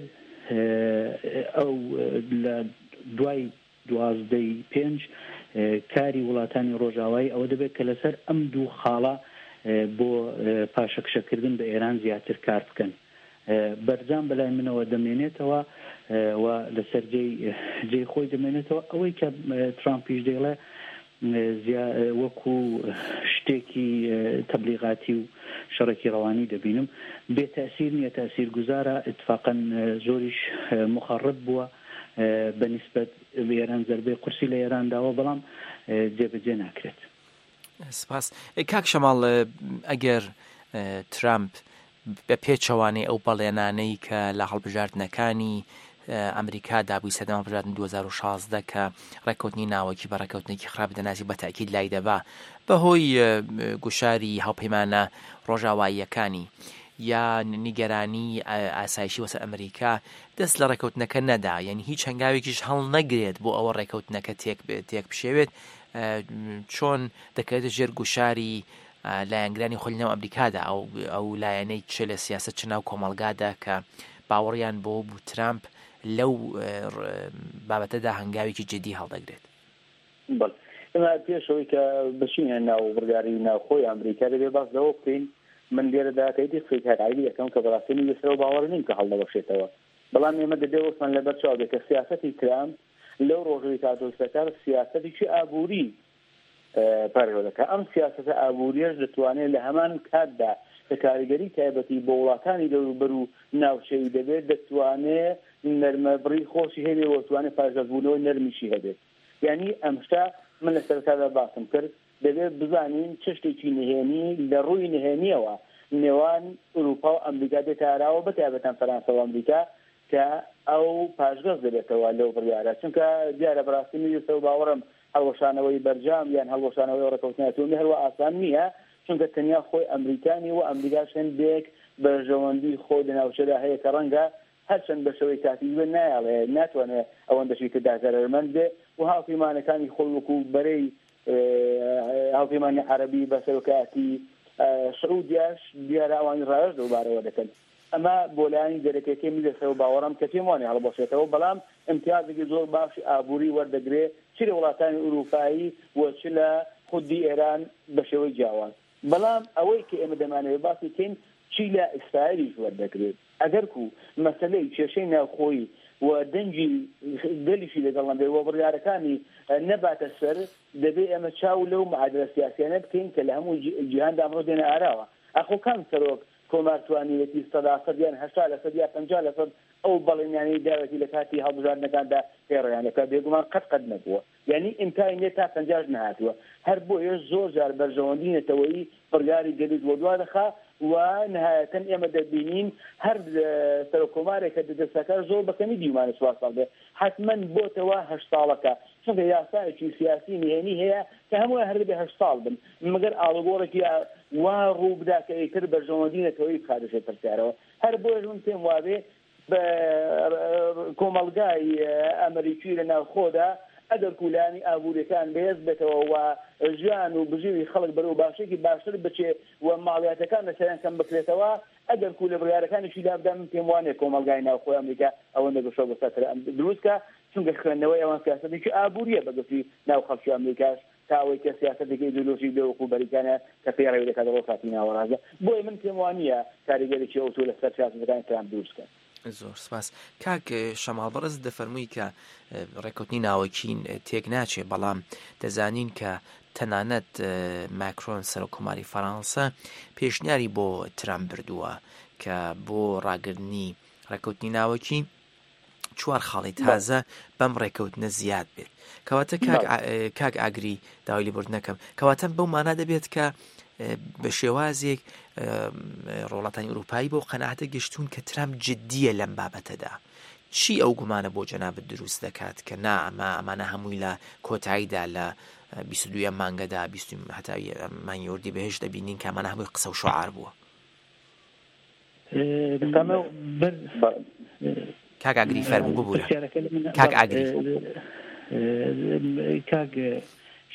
[SPEAKER 20] ئەو لە دوای دوازدەی پێنج کاری وڵاتانی ڕۆژاوایی ئەوە دەبێت کە لەسەر ئەم دوو خاڵە بۆ پاشەکشەکردن بە ئێران زیاتر کار بکەن بەرجام بەلای منەوە دەمێنێتەوە و لەسەر جێی خۆی دەمێنێتەوە ئەوەی کە ترامپیش دەیڵێ وەکو شتێکی تەبلیغاتی و شەڕێکی ڕەوانی دەبینم بێتەسیر نییە تەسیر گوزارە اتفاقا زۆریش مخەڕب بووە بەنسبەت ئێران زەربەی قورسی لە ئێرانداوە بەڵام جێبەجێ ناکرێت.
[SPEAKER 19] سپاس. کاک شەماڵ ئەگەر ترامپ بە پێچەوانەی ئەو بەڵێنانەی کە لە هەڵبژاردنەکانی ئەمریکا دابووی سەدەما هەڵبژاردن دوو هەزار و شازدە کە ڕێککەوتنی ناوەکی بە ڕێککەوتنێکی خراپ دەناسی بە تاکید لای دەبا بەهۆی گوشاری هاوپەیمانە ڕۆژاواییەکانی یا نیگەرانی ئاسایشی وەسە ئەمریکا دەست لە ڕێککەوتنەکە نەدا، یعنی هیچ هەنگاوێکیش هەڵ نەگرێت بۆ ئەوە ڕێککەوتنەکە تێک بشێوێت، چۆن دەکرێت ژێر گوشاری لایەنگرانی خۆلینەوە ئەمریکادا ئەو ئەو لایەنەی چ لە سیاست چ ناو کۆمەڵگادا کە باوەڕیان بۆ بوو ترامپ لەو بابەتەدا هەنگاوێکی جدی هەڵدەگرێت.
[SPEAKER 12] بەڵێ ئێمە پێشەوەی کە بچینە ناو بڕیاری ناوخۆی ئەمریکا دەبێ باس لەوە بکەین من لێرەدا کەیتی فکرایی یەکەم کە بەڕاستیی یەسەر باوەڕ نیم کە هەڵدەبەخشێتەوە، بەڵام ئێمە دەبێ وەسمان لەبەر چاو بێت کە سیاسەتی ترامپ لەو ڕۆژەوەی کاتۆستەکار سیاسەتێکی ئابووری پەرۆ دەکات. ئەم سیاسەتە ئابووریەش دەتوانێت لە هەمان کاتدا کە کاریگەری تایبەتی بۆ وڵاتانی دەوروبەر و ناوچەی دەبێت دەتوانێت نەرمەبڕی خۆشی هەبێت و دەتوانێت پاشەزبوونەوەی نەرمیشی هەبێت. یعنی ئەمشتا من لە سەرەتادا باسم کرد دەبێت بزانین چ شتێکی نهێنی لە ڕووی نهێنیەوە نێوان ئوروپا و ئەمریکا دێتاراوە بەتایبەتەن فەرانسە و ئەمریکا کە ئەو پاشگەز دەبێتەوە لەو بڕیارە، چونکە دیارە بەڕاستی میویستە و باوەڕم هەڵوەشانەوەی بەرجام یان هەڵوەشانەوەی ڕێکەوتنەوەی هەروە ئاسان نییە، چونکە تەنیا خۆی ئەمریکانی و ئەمریکاش هەندێک بەرژەوەندی خۆی لە ناوچەدا هەیە کە ڕەنگە هەرچەند بەشەوەی کاتیبە نایڵێ ناتوانێت ئەوەندەشی کە داگەرمەند بێ و هاوپەیمانەکانی خۆی وەکو بەرەی هاوپەیمانی عەرەبی بەسەرۆکاتی سعودیاش دیارە ئەوانی ڕایەش دەوبارەوە دەکەن. ئەمە بۆ لایانی دەرەکەکەی میدەسەوە باوەڕم کە پێم وانێ هەڵبەشێتەوە، بەڵام امتیازێکی زۆر باشی ئابووری وەردەگرێت چ لە وڵاتانی ئوروپایی و چ لە خودی ئێران بە شێوەی جیاواز. بەڵام ئەوەی کە ئێمە دەمانەوێت باسی بکەین چی لە ئیسرائیلیش وەردەگرێت. ئەگەر کو مەسەلەی کێشەی ناوخۆیی و دەنگی گەلیشی لەگەڵم بێ و بڕیارەکانی نەباتە سەر دەبێت ئێمە چاو لەو معادلە سیاسیانە بکەین کە لە هەموو جیهاندا ئەمڕۆ دێنە ئاراوە. ئەخۆ کام سەرۆک کۆمارتوانیەتی سەدا سەد یان هەشتا لە سەد یا پەنجا لە سەد ئەو بەڵێنیانی داوەتی لە کاتی هەڵبژاردنەکاندا پێڕیانەکە بێگومان قەت قەت نەبووە، یعنی ئیمکانی لێ تا پەنجاش نهاتووە. هەر بۆیە زۆر جار بەرژەوەندی نێتەوەیی بڕیاری گەلیت بۆ دوا دەخا و نهایەتەن ئێمە دەبینین هەر سەرۆکۆمارێک کە دەدەستەکە زۆر بەکەمی دیمانە چوار ساڵ بێ حتمەن بۆتەوە هەشت ساڵەکە، چونکە یاسایەکی سیاسی نهێنی هەیە کە هەموو هەر بێ هەشت ساڵ بن مەگەر ئاڵوگۆڕێکی وا ڕوو بدا کە ئیتر بەرژەوەندی نێتەوەی بخاتێتە پرسیارەوە. هەر بۆیە من پێم وابێ بە کۆمەڵگای ئەمریکی لە ناوخۆدا ئەگەر کولانی ئابوووریەکان بەهێز بێتەوە و ژیان و بژیوی خەڵک بەرەو باشێکی باشتر بچێ و ماڵیاتەکان لەسەریان کەم بکرێتەوە، ئەگەر کو لە بڕیارەکانیشی لابدا من پێم وانێ کۆمەڵگای ناوخۆی ئەمریکا ئەوەندە گەشە بەسەر دروستکە، چونکە خوێندنەوەی ئەوان سیاسەتێکی ئابووریە بەگەفتی ناو خەڵکی ئەمریکاش تاوەی کە سیاسەتێکی ئیدۆلۆژیک بێ وەکو بەریتانیا کە پێڕێوی دەکات بۆ کاتی ناوەڕازە. بۆیە من پێم وانییە کاریگەرێکی ئەوتۆ لەسەر سیاسەتەکانی ترامپ دروستکە.
[SPEAKER 19] زۆر سپاس. کاک شەماڵ بەڕێز دەفەرمووی کە ڕێککەوتنی ناوەکین تێک ناچێ، بەڵام دەزانین کە تەنانەت ماکرۆن سەرۆکۆماری فەڕەنسا پێشنیاری بۆ ترامپ بردووە کە بۆ ڕاگررتنی ڕێککەوتنی ناوەکی چوار خاڵی تازە بەم ڕێککەوتنە زیاد بێت. کەواتە کاک ئاگری داوای لێبوردنەکەم کەواتە بەو مانا دەبێت کە بە شێوازێک وڵاتانی ئوروپایی بۆ قەناعەتە گەشتون کە ترامپ جددیە لەم بابەتەدا. چی ئەو گومانە بۆ جەنابەت دروست دەکات کە نا ئەمە ئەمانە هەمووی لە کۆتاییدا لە بیست و دووەم مانگەدا بیست هەتای مانگی بەهێش دەبینین کە ئەمانە هەمووی قسە و شعار بووە؟ کاک ئاگری فەرموو ببوورە. کاک ئاگری
[SPEAKER 20] کاک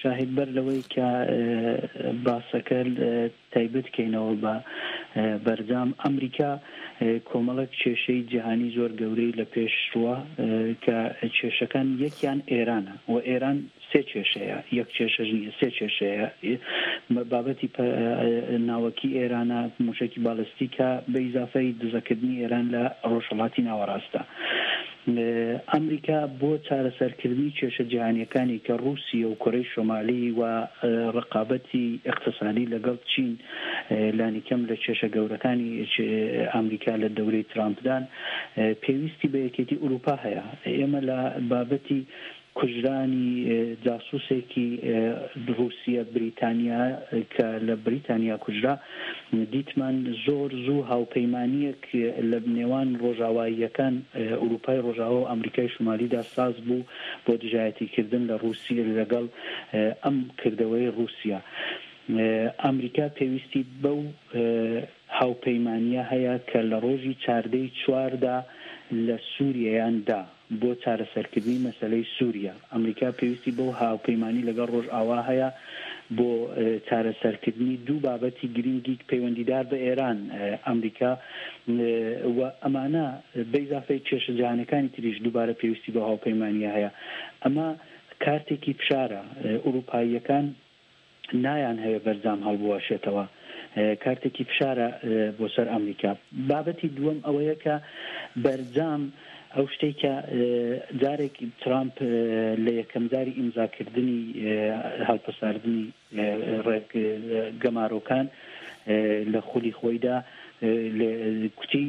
[SPEAKER 20] شاهدبەر لەوەی کە باسەکە تایبەت کەینەوە بە بەرجام ئەمریکا کۆمەڵک کێشەی جیهانی زۆر گەورەی لە پێشڕوە کە کێشەکان یەکیان ئێرانە و ئێران سێ کێشەیە یەک کێشەش نیە سێ کێشەیە بابەتی ناوەکی ئێرانە موشکی باڵستیکە بە ئیزافەی دزەکردنی ئێران لە ڕۆژهەڵاتی ناوەڕاستە. ئەمریکا بۆ چارەسەرکردنی کێشە جیهانیەکانی کە رووسیا و کۆرەی شۆمالی و ڕقابەتی اقتصادی لەگەڵ چین لانیکەم لە کێشە گەورەکانی ئەمریکا لە دەورەی ترامپدان پێویستی بە یەکێتی ئوروپا هەیە. ئێمە لە بابەتی کوژرانی جاسوسێکی رووسیا بریتانیا کە لە بریتانیا کوژرا دیتمان زۆر زوو هاوپەیمانیەک لە نێوان ڕۆژاواییەکان ئوروپای ڕۆژاوا و ئەمریکای شمالیدا ساز بوو بۆ دژایەتیکردن لە رووسیا لەگەڵ ئەم کردەوەی رووسیا. ئەمریکا پێویستی بەو هاوپەیمانیە هەیە کە لە ڕۆژی چاردەی چواردا لە سووریایاندا بۆ چارەسەرکردنی مەسەلەی سووریا. ئەمریکا پێویستی بۆ هاوپەیمانی لەگەڵ ڕۆژ ئاوا هەیە بۆ چارەسەرکردنی دوو بابەتی گرنگی پەیوەندیدار بە ئێران. ئەمریکا و ئەمانە بە ئیزافەی کێشە جیهانیەکانی تریش دووبارە پێویستی بە هاوپەیمانیە هەیە. ئەمە کارتێکی فشارە. ئوروپاییەکان نایان هەیە بەرجام هەڵبواشێتەوە، کارتێکی فشارە بۆ سەر ئەمریکا. بابەتی دووەم ئەوەیە کە بەرجام ئەو شتێک کە جارێک ترامپ لە یەکەم جاری ئیمزاکردنی هەڵپەساردنی گەمارۆکان لە خولی خۆیدا کوتی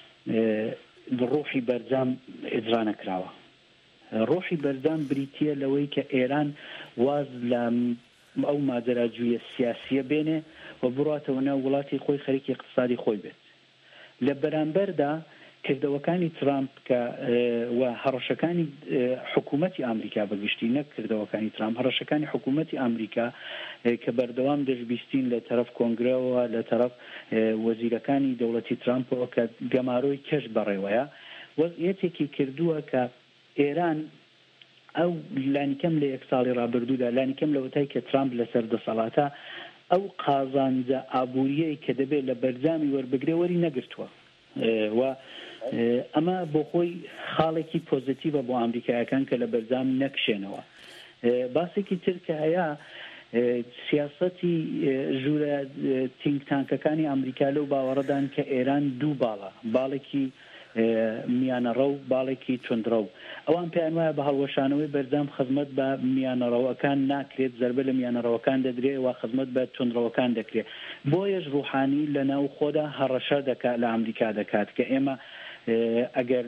[SPEAKER 20] ڕۆحی بەرجام ئیجرا نەکراوە. ڕۆحی بەرجام بریتیە لەوەی کە ئێران واز لە ئەو ماجراجوویە سیاسیە بێنێ و بڕاتەوە ناو وڵاتی خۆی خەریکی اقتصادی خۆی بێت. لە بەرامبەردا کردەوەکانی ترامپ کە و هەڕەشەکانی حکوومەتی ئەمریکا بەگشتی نەک کردەوەکانی ترامپ هەڕەشەکانی حکوومەتی ئەمریکا کە بەردەوام دەستبیستین لە تەرەف کۆنگرەوە لە تەرەف وەزیرەکانی دەوڵەتی ترامپەوە کە گەمارۆی کەش بەڕێوەیە وەزعیەتێکی کردووە کە ئێران ئەو لانیکەم لە یەک ساڵی ڕابردوودا لانیکەم لە وەتای کە ترامپ لەسەر دەسەڵاتە ئەو قازانجە ئابووریەی کە دەبێت لە بەرجامی وەربگرێ وەری نەگرتووە و ئەمە بۆ خۆی خاڵێکی پۆزیتیڤە بۆ ئەمریکایەکان کە لە بەرجام نەکشێنەوە. باسێکی تر کە هەیە سیاسەتی ژوورە تینگتانکەکانی ئەمریکا لەو باوەڕەدان کە ئێران دوو باڵە باڵێکی میانەڕە و باڵێکی تونندڕە و ئەوان پێیان وایە بە هەڵوەشانەوەی بەرجام خزمەت بە میانەڕەوەکان ناکرێت زەربە لە میانەڕەوەکان دەدرێت و خزمەت بە تونندڕەوەکان دەکرێت. بۆیەش ڕوحانی لە ناو خۆدا هەڕەشە دەکات لە ئەمریکا دەکات کە ئێمە ئەگەر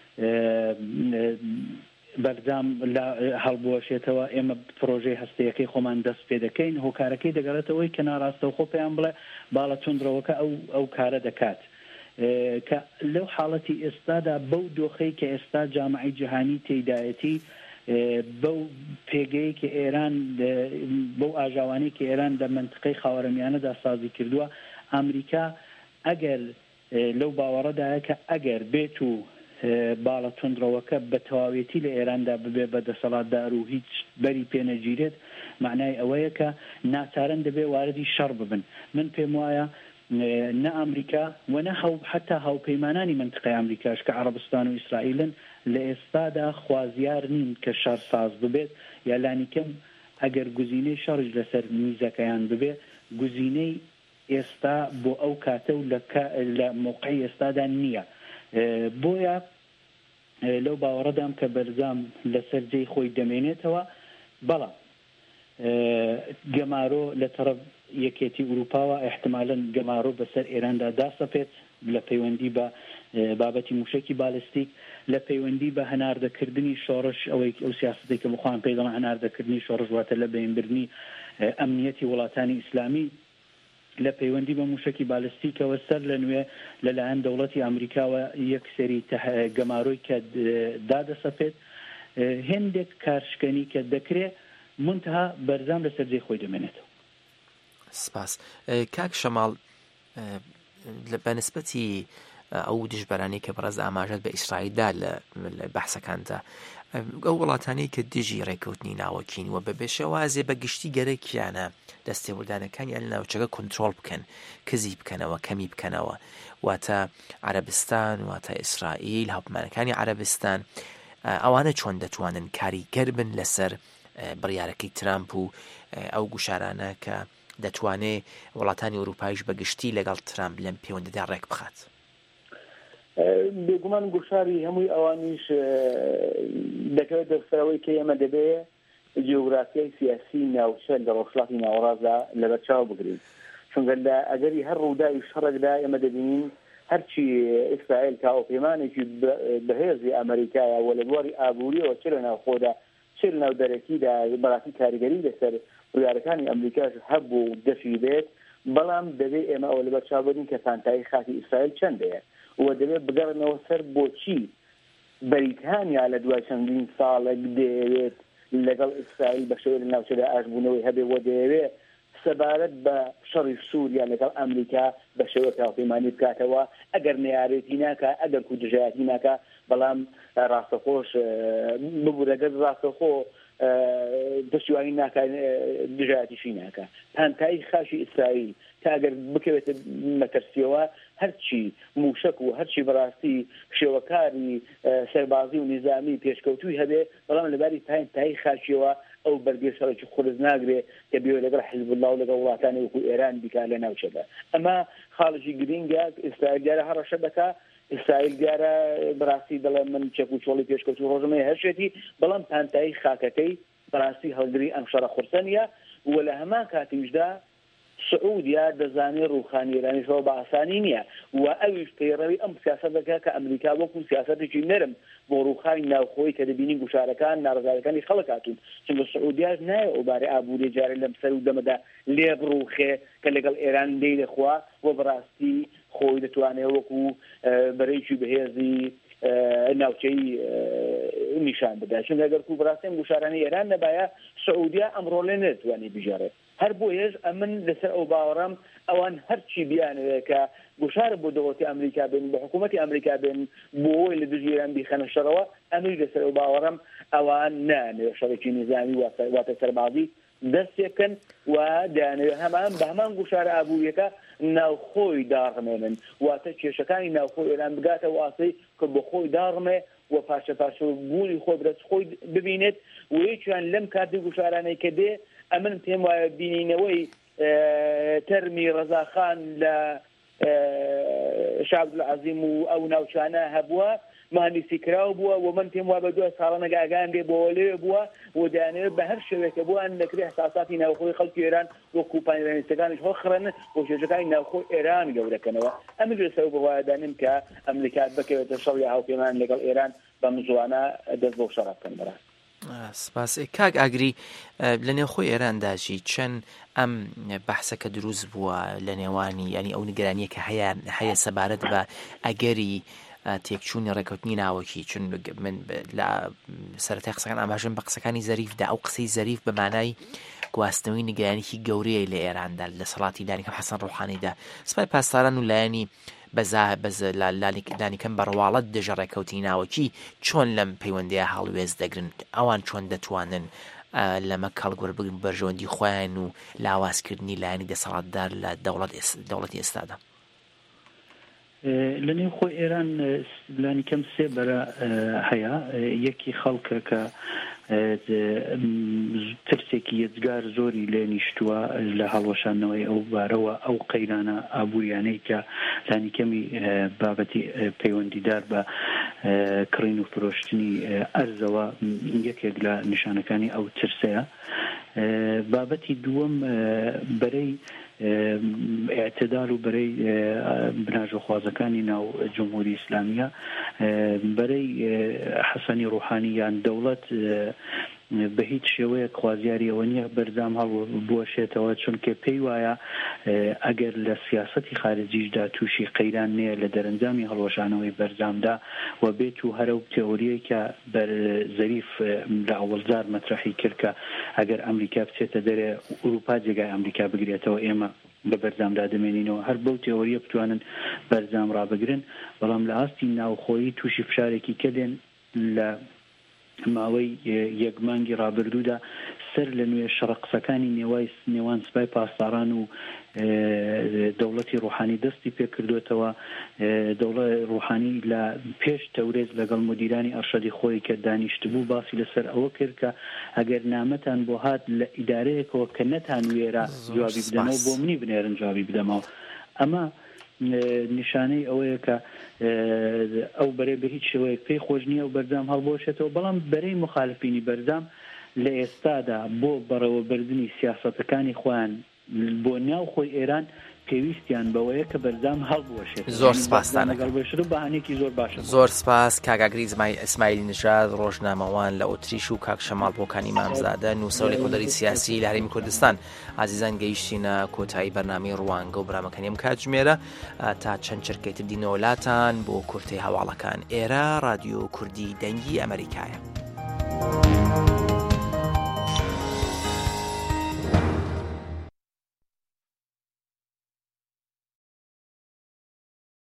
[SPEAKER 20] بەرجام هەڵبوەشێتەوە ئێمە پرۆژەی هەستەیەکەی خۆمان دەست پێ دەکەین هۆکارەکەی دەگەڕێتەوەی کە ناڕاستە خۆ پێیان بڵێ باڵە تونندڕەوەکە ئەو ئەو کارە دەکات کە لەو حاڵەتی ئێستادا بەو دۆخەی کە ئێستا جامعی جیهانی تێدایەتی بەو پێگەی کە ئێران بەو ئاژاوانەی کە ئێران لە منتقەی خاوەرەمیانەدا سازی کردووە ئەمریکا ئەگەر لەو باوەڕەدایە کە ئەگەر بێت و باڵە تونندڕەوەکە بە تەواوێتی لە ئێراندا ببێ بە دەسەڵاتدار و هیچ بەری پێنەگیرێت معنای ئەوەیە کە ناچارن دەبێ واردی شەڕ ببن. من پێم وایە نە ئەمریکا و نە حتا هاوپەیمانانی منتقەی ئەمریکاش کە عەرەبستان و ئیسرائیلن لە ئێستادا خوازیار نین کە شەڕ ساز ببێت یا لانیکەم ئەگەر گزینەی شەڕش لەسەر میزەکەیان ببێ گزینەی ئێستا بۆ ئەو کاتە و لە موقعی ئێستادا نییە. بۆیە لەو باوەڕەدام کە بەرجام لەسەر جێی خۆی دەمێنێتەوە بەڵام گەمارۆ لە تەرەف یەکێتی ئوروپاوە احتمالاً گەمارۆ بەسەر ئێراندا داسەپێت لە پەیوەندی بە بابەتی موشکی بالستیک لە پەیوەندی بە هەناردەکردنی شۆڕش ئەوەی ئەو سیاسەتی کە بخواان پێی دەڵێن هەناردەکردنی شۆڕش واتە لە بەینبردنی ئەمنیەتی وڵاتانی ئیسلامی لە پەیوەندی بە موشکی بالستیکەوە سەر لە نوێ لەلایەن دەوڵەتی ئەمریکاوە یەک سەری گەمارۆی کە دادەسەپێت هێندێک کارشکەنی کە دەکرێت منتها بەرزام لەسەر جێی خۆی دەمێنێتەوە.
[SPEAKER 19] سپاس. کاک شەماڵ بەنسبەتی ئەو دژبەرانی کە بەڕێز ئاماژەت بە ئیسرائیلدا لە بەحسەکاندا ئەو وڵاتانەی کە دژی ڕێکەوتنی ناوەکین و بە بێشەوازێ بە گشتی گەرەکیانە دەستێوەردانەکانیان لە ناوچەکە کۆنتترۆل بکەن کزی بکەنەوە کەمی بکەنەوە واتە عەرەبستان واتە ئیسرائیل هاوپەیمانەکانی عەرەبستان ئەوانە چۆن دەتوانن کاریگەر بن لەسەر بڕیارەکەی ترامپ و ئەو گوشارانە کە دەتوانێت وڵاتانی ئەوروپایش بە گشتی لەگەڵ ترامپ لەم پەیوەندیدا ڕێک بخات.
[SPEAKER 20] بێگومان گوشاری هەمووی ئەوانیش دەکەوێت دەرسەرەوەی کە ئێمە دەبێت جیۆگرافیای سیاسی ناوچە لە ڕۆژهەڵاتی ناوەڕاستدا لەبەرچاو بگرین چونکە لە ئەگەری هەر ڕووداوی شەڕێکدا ئێمە دەبینین هەرچی ئیسرائیل کا هاوپەیمانێکی بەهێزی ئەمریکایە و لە بواری ئابووریەوە چ لە ناوخۆدا چ لە ناو دەرەکیدا بەڕاستی کاریگەری لەسەر بڕیارەکانی ئەمریکاش هەبوو دەشی بێت بەڵام دەبێت ئێمە ئەوە لەبەرچاو بگرین کە پانتایی خاتی ئیسرائیل چەندەیە و دەبێت بگەڕنەوە سەر بۆچی بەریتانیا لە دوای چەندین ساڵێک دەیەوێت لەگەڵ ئیسرائیل بە شێوەیەک لە ناوچەدا ئاشبوونەوەی هەبێ و دەیەوێت سەبارەت بە شەڕی سووریا لەگەڵ ئەمریکا بە شێوەیەک هاوپەیمانی بکاتەوە ئەگەر نەیارێتی ناکە ئەگەر کوردژایەتی ناکە بەڵام ڕاستەخۆش ببوورەگەر ڕاستەخۆ دەستیوانی ناکە دژایەتیشی ناکە پانتایی خاشی ئیسرائیل تا ئەگەر بکەوێتە مەترسیەوە هەرچی موشک و هەرچی بەڕاستی شێوەکاری سەربازی و نیزامی پێشکەوتوی هەبێ بەڵام لەباری پانتایی خاشیەوە ئەو بەرگێ شەڕێکی خورز ناگرێ کە بێ لەگەڵ حیزب الله و لەگەڵ وڵاتانی وەکو ئێران بیکا لە ناوچەدا ئەمە خاڵژی گرینگە ئیسرائیل دیارە هەڕەشە دەکا ئیسرائیل دیارە بەڕاستی دەڵێ من چەک و چۆڵی پێشکەوتوی ڕۆژەمەی هەرشێتی بەڵام پانتایی خاکەکەی بەڕاستی هەڵگری ئەم شەڕە خورسەنیە و لە هەمان کاتیشدا سعودیا دەزانێت ڕووخانی ئێرانیشەوە بە ئاسانی نییە و ئەویش پەیڕەوی ئەم سیاسەت دەکات کە ئەمریکا وەکو سیاسەتێکی نەرم بۆ ڕووخانی ناوخۆی کە دەبینی گوشارەکان ناڕزگارەکانی خەڵک هاتوون چونکە سعودیاش نایە ئەوبارەی ئابووری جارێ لەم سەر و دەمەدا لێ بڕووخێ کە لەگەڵ ئێران دەی دەخوا و بەڕاستی خۆی دەتوانێت وەکو بەرەیکی بەهێزی ناوچەی نیشان بدا چونکە ئەگەر کو بەڕاستی ئەم گوشارانەی ئێران نەبایە سعودیا ئەمڕۆ لێ نەتوانێت بژێڕێت هەر بۆ هێز ئەمن لەسەر ئەو باوەڕام ئەوان هەرچی بیانەوێت کە گوشارە بۆ دەوڵەتی ئەمریکا بن بە حکوومەتی ئەمریکا بن بۆی لە دژی ئێران بیخەنە شەڕەوە ئەمەی لەسەر ئەو باوەڕام ئەوان نانەوێت شەڕێکی نیزامی واتە سەربازی دەستێکن و دەیانەوێت هەمان بە هەمان گوشارە ئابووریەکە ناوخۆی داڕمێنن واتە کێشەکانی ناوخۆی ئێران بگاتە واسەی کە بۆ خۆی داڕمێ و پاشە پاشە بوونی خۆی برەت خۆی ببینێت و یەکیان لەم کاتی گوشارانەی کە دێ ئەمن پێم وایە بینینەوەی تەرمی ڕەزاخان لە شعب العەزیم و ئەو ناوچانە هەبووە مهندسی کراو بووە و من پێم وایە بە دوای ساڵانە ئاگان دێ بۆ لێ بووە و دەیانەوێت بە هەر شێوەیەکە بووان دەکرێت احساساتی ناوخۆی خەڵکی ئێران وەکو پانیرانیستەکانیش هەڵخڕن و کێشەکانی ناوخۆی ئێران گەورەکەنەوە ئەمە لەسەر بڕوایدانیم کە ئەمریکا بکەوێتە شەڕی هاوپەیمان لەگەڵ ئێران بە مزوانە دەست بۆ شەڕ بکەن بەڕاستی.
[SPEAKER 19] سپاس کاک ئاگری لە نێوخۆی ئێرانداژی چەند ئەم بەحسەکە دروست بووە لە نێوانی ینی ئەو نیگەرانیە کە هەیە سەبارەت بە ئەگەری تێکچوونی ڕێکەوتنی ناوەکی چون من لە سەرەتای قسەکان ئاماژەم بە قسەکانی زەریفدا ئەو قسەی زەریف بە مانای گواستنەوەی نیگەرانێکی گەورەیە لە ئێراندا لە سەڵاتی دانیکەم حەسەن ڕوحانیدا سپای پاسداران و لایەنی بەزا بەز لانیکەم بەڕواڵەت دژە ڕێکەوتی ناوەکی چۆن لەم پەیوەندیە هەڵوێز دەگرن ئەوان چۆن دەتوانن لەمە کەڵگوەر بگرن بەرژەوەندی خۆیان و لاوازکردنی لایەنی دەسەڵاتدار لە دەوڵەتی ئێستادا.
[SPEAKER 20] لە نێو خۆی ئێران لانیکەم سێ بەرە هەیە یەکی خەڵکە کە ترسێکی یەجگار زۆری لێ نیشتووە لە هەڵوەشانەوەی ئەو بارەوە ئەو قەیرانە ئابووریانەی کە لانیکەمی بابەتی پەیوەندیدار بە کڕین و فرۆشتنی ئەرزەوە یەکێک لە نیشانەکانی ئەو ترسەیە. بابەتی دووەم بەرەی اعتدال و بەرەی بناژەخوازەکانی ناو جمهوری ئیسلامیە بەرەی حەسەنی ڕوحانی یان دەوڵەت بە هیچ شێوەیە خوازیاری ئەوە نییە بەردام هەڵ بوەشێتەوە چونکە پێی وایە ئەگەر لە سیاسەتی خارجیشدا تووشی قەیران نییە لە دەرەنجامی هەڵوەشانەوەی بەرزامدا و بێت و هەرە و تێۆریەی کە بەر زەریف لە ئەوڵزار مەترەحی کرد کە ئەگەر ئەمریکا بچێتە دەرێ ئوروپا جێگای ئەمریکا بگرێتەوە ئێمە بە بەرزامدا دەمێنینەوە هەر بەو تێوەریە بتوانن بەرزام ڕابگرن بەڵام لە ئاستی ناوخۆیی تووشی فشارێکی کەدێن لە ماوەی یەک مانگی ڕابردوودا سەر لە نوێ شەڕقسەکانی نێوای نێوان سوپای پاسداران و دەوڵەتی ڕوحانی دەستی پێ کردوێتەوە دەوڵەت ڕوحانی لە پێش تەورێز لەگەڵ مدیرانی ئەرشەدی خۆی کە دانیشتبوو باسی لەسەر ئەوە کرد کە ئەگەر نامەتان بۆ هات لە ئیدارەیەکەوە کە نەتان وێرە جوابی بدەنەوە بۆ منی بنێرن جوابی بدەمەوە ئەمە نیشانەی ئەوەیە کە ئەو بەرێ بە هیچ شێوەیەک پێی خۆش نییە و بەرزام هەڵبۆشێتەوە بەڵام بەرەی مخالفینی بەرزام لە ئێستادا بۆ بەڕێوەبردننی سیاسەتەکانی خۆیان بۆ ناو خۆی ئێران پێویستیان بەوەیە کە بەرزام هەڵبوەشێت
[SPEAKER 19] زۆر سپاسدان
[SPEAKER 20] لەگەڵ بەهانێکی زۆر باشە
[SPEAKER 19] زۆر سپاس کاگاگری ئیسماعیل نژاد ڕۆژنامەوان لە ئۆتریش و کاک شەماڵ بۆکانی مامزادە نووسەر لە کۆدەری سیاسی لە هەرێمی کوردستان عزیزان گەیشتینە کۆتایی بەرنامەی ڕوانگە و برامەکەنیم کاتژمێرە تا چەند چرکەی تر دینەوەلاتان بۆ کورتەی هەواڵەکان ئێرە رادیۆ کوردی دەنگی ئەمریکایە.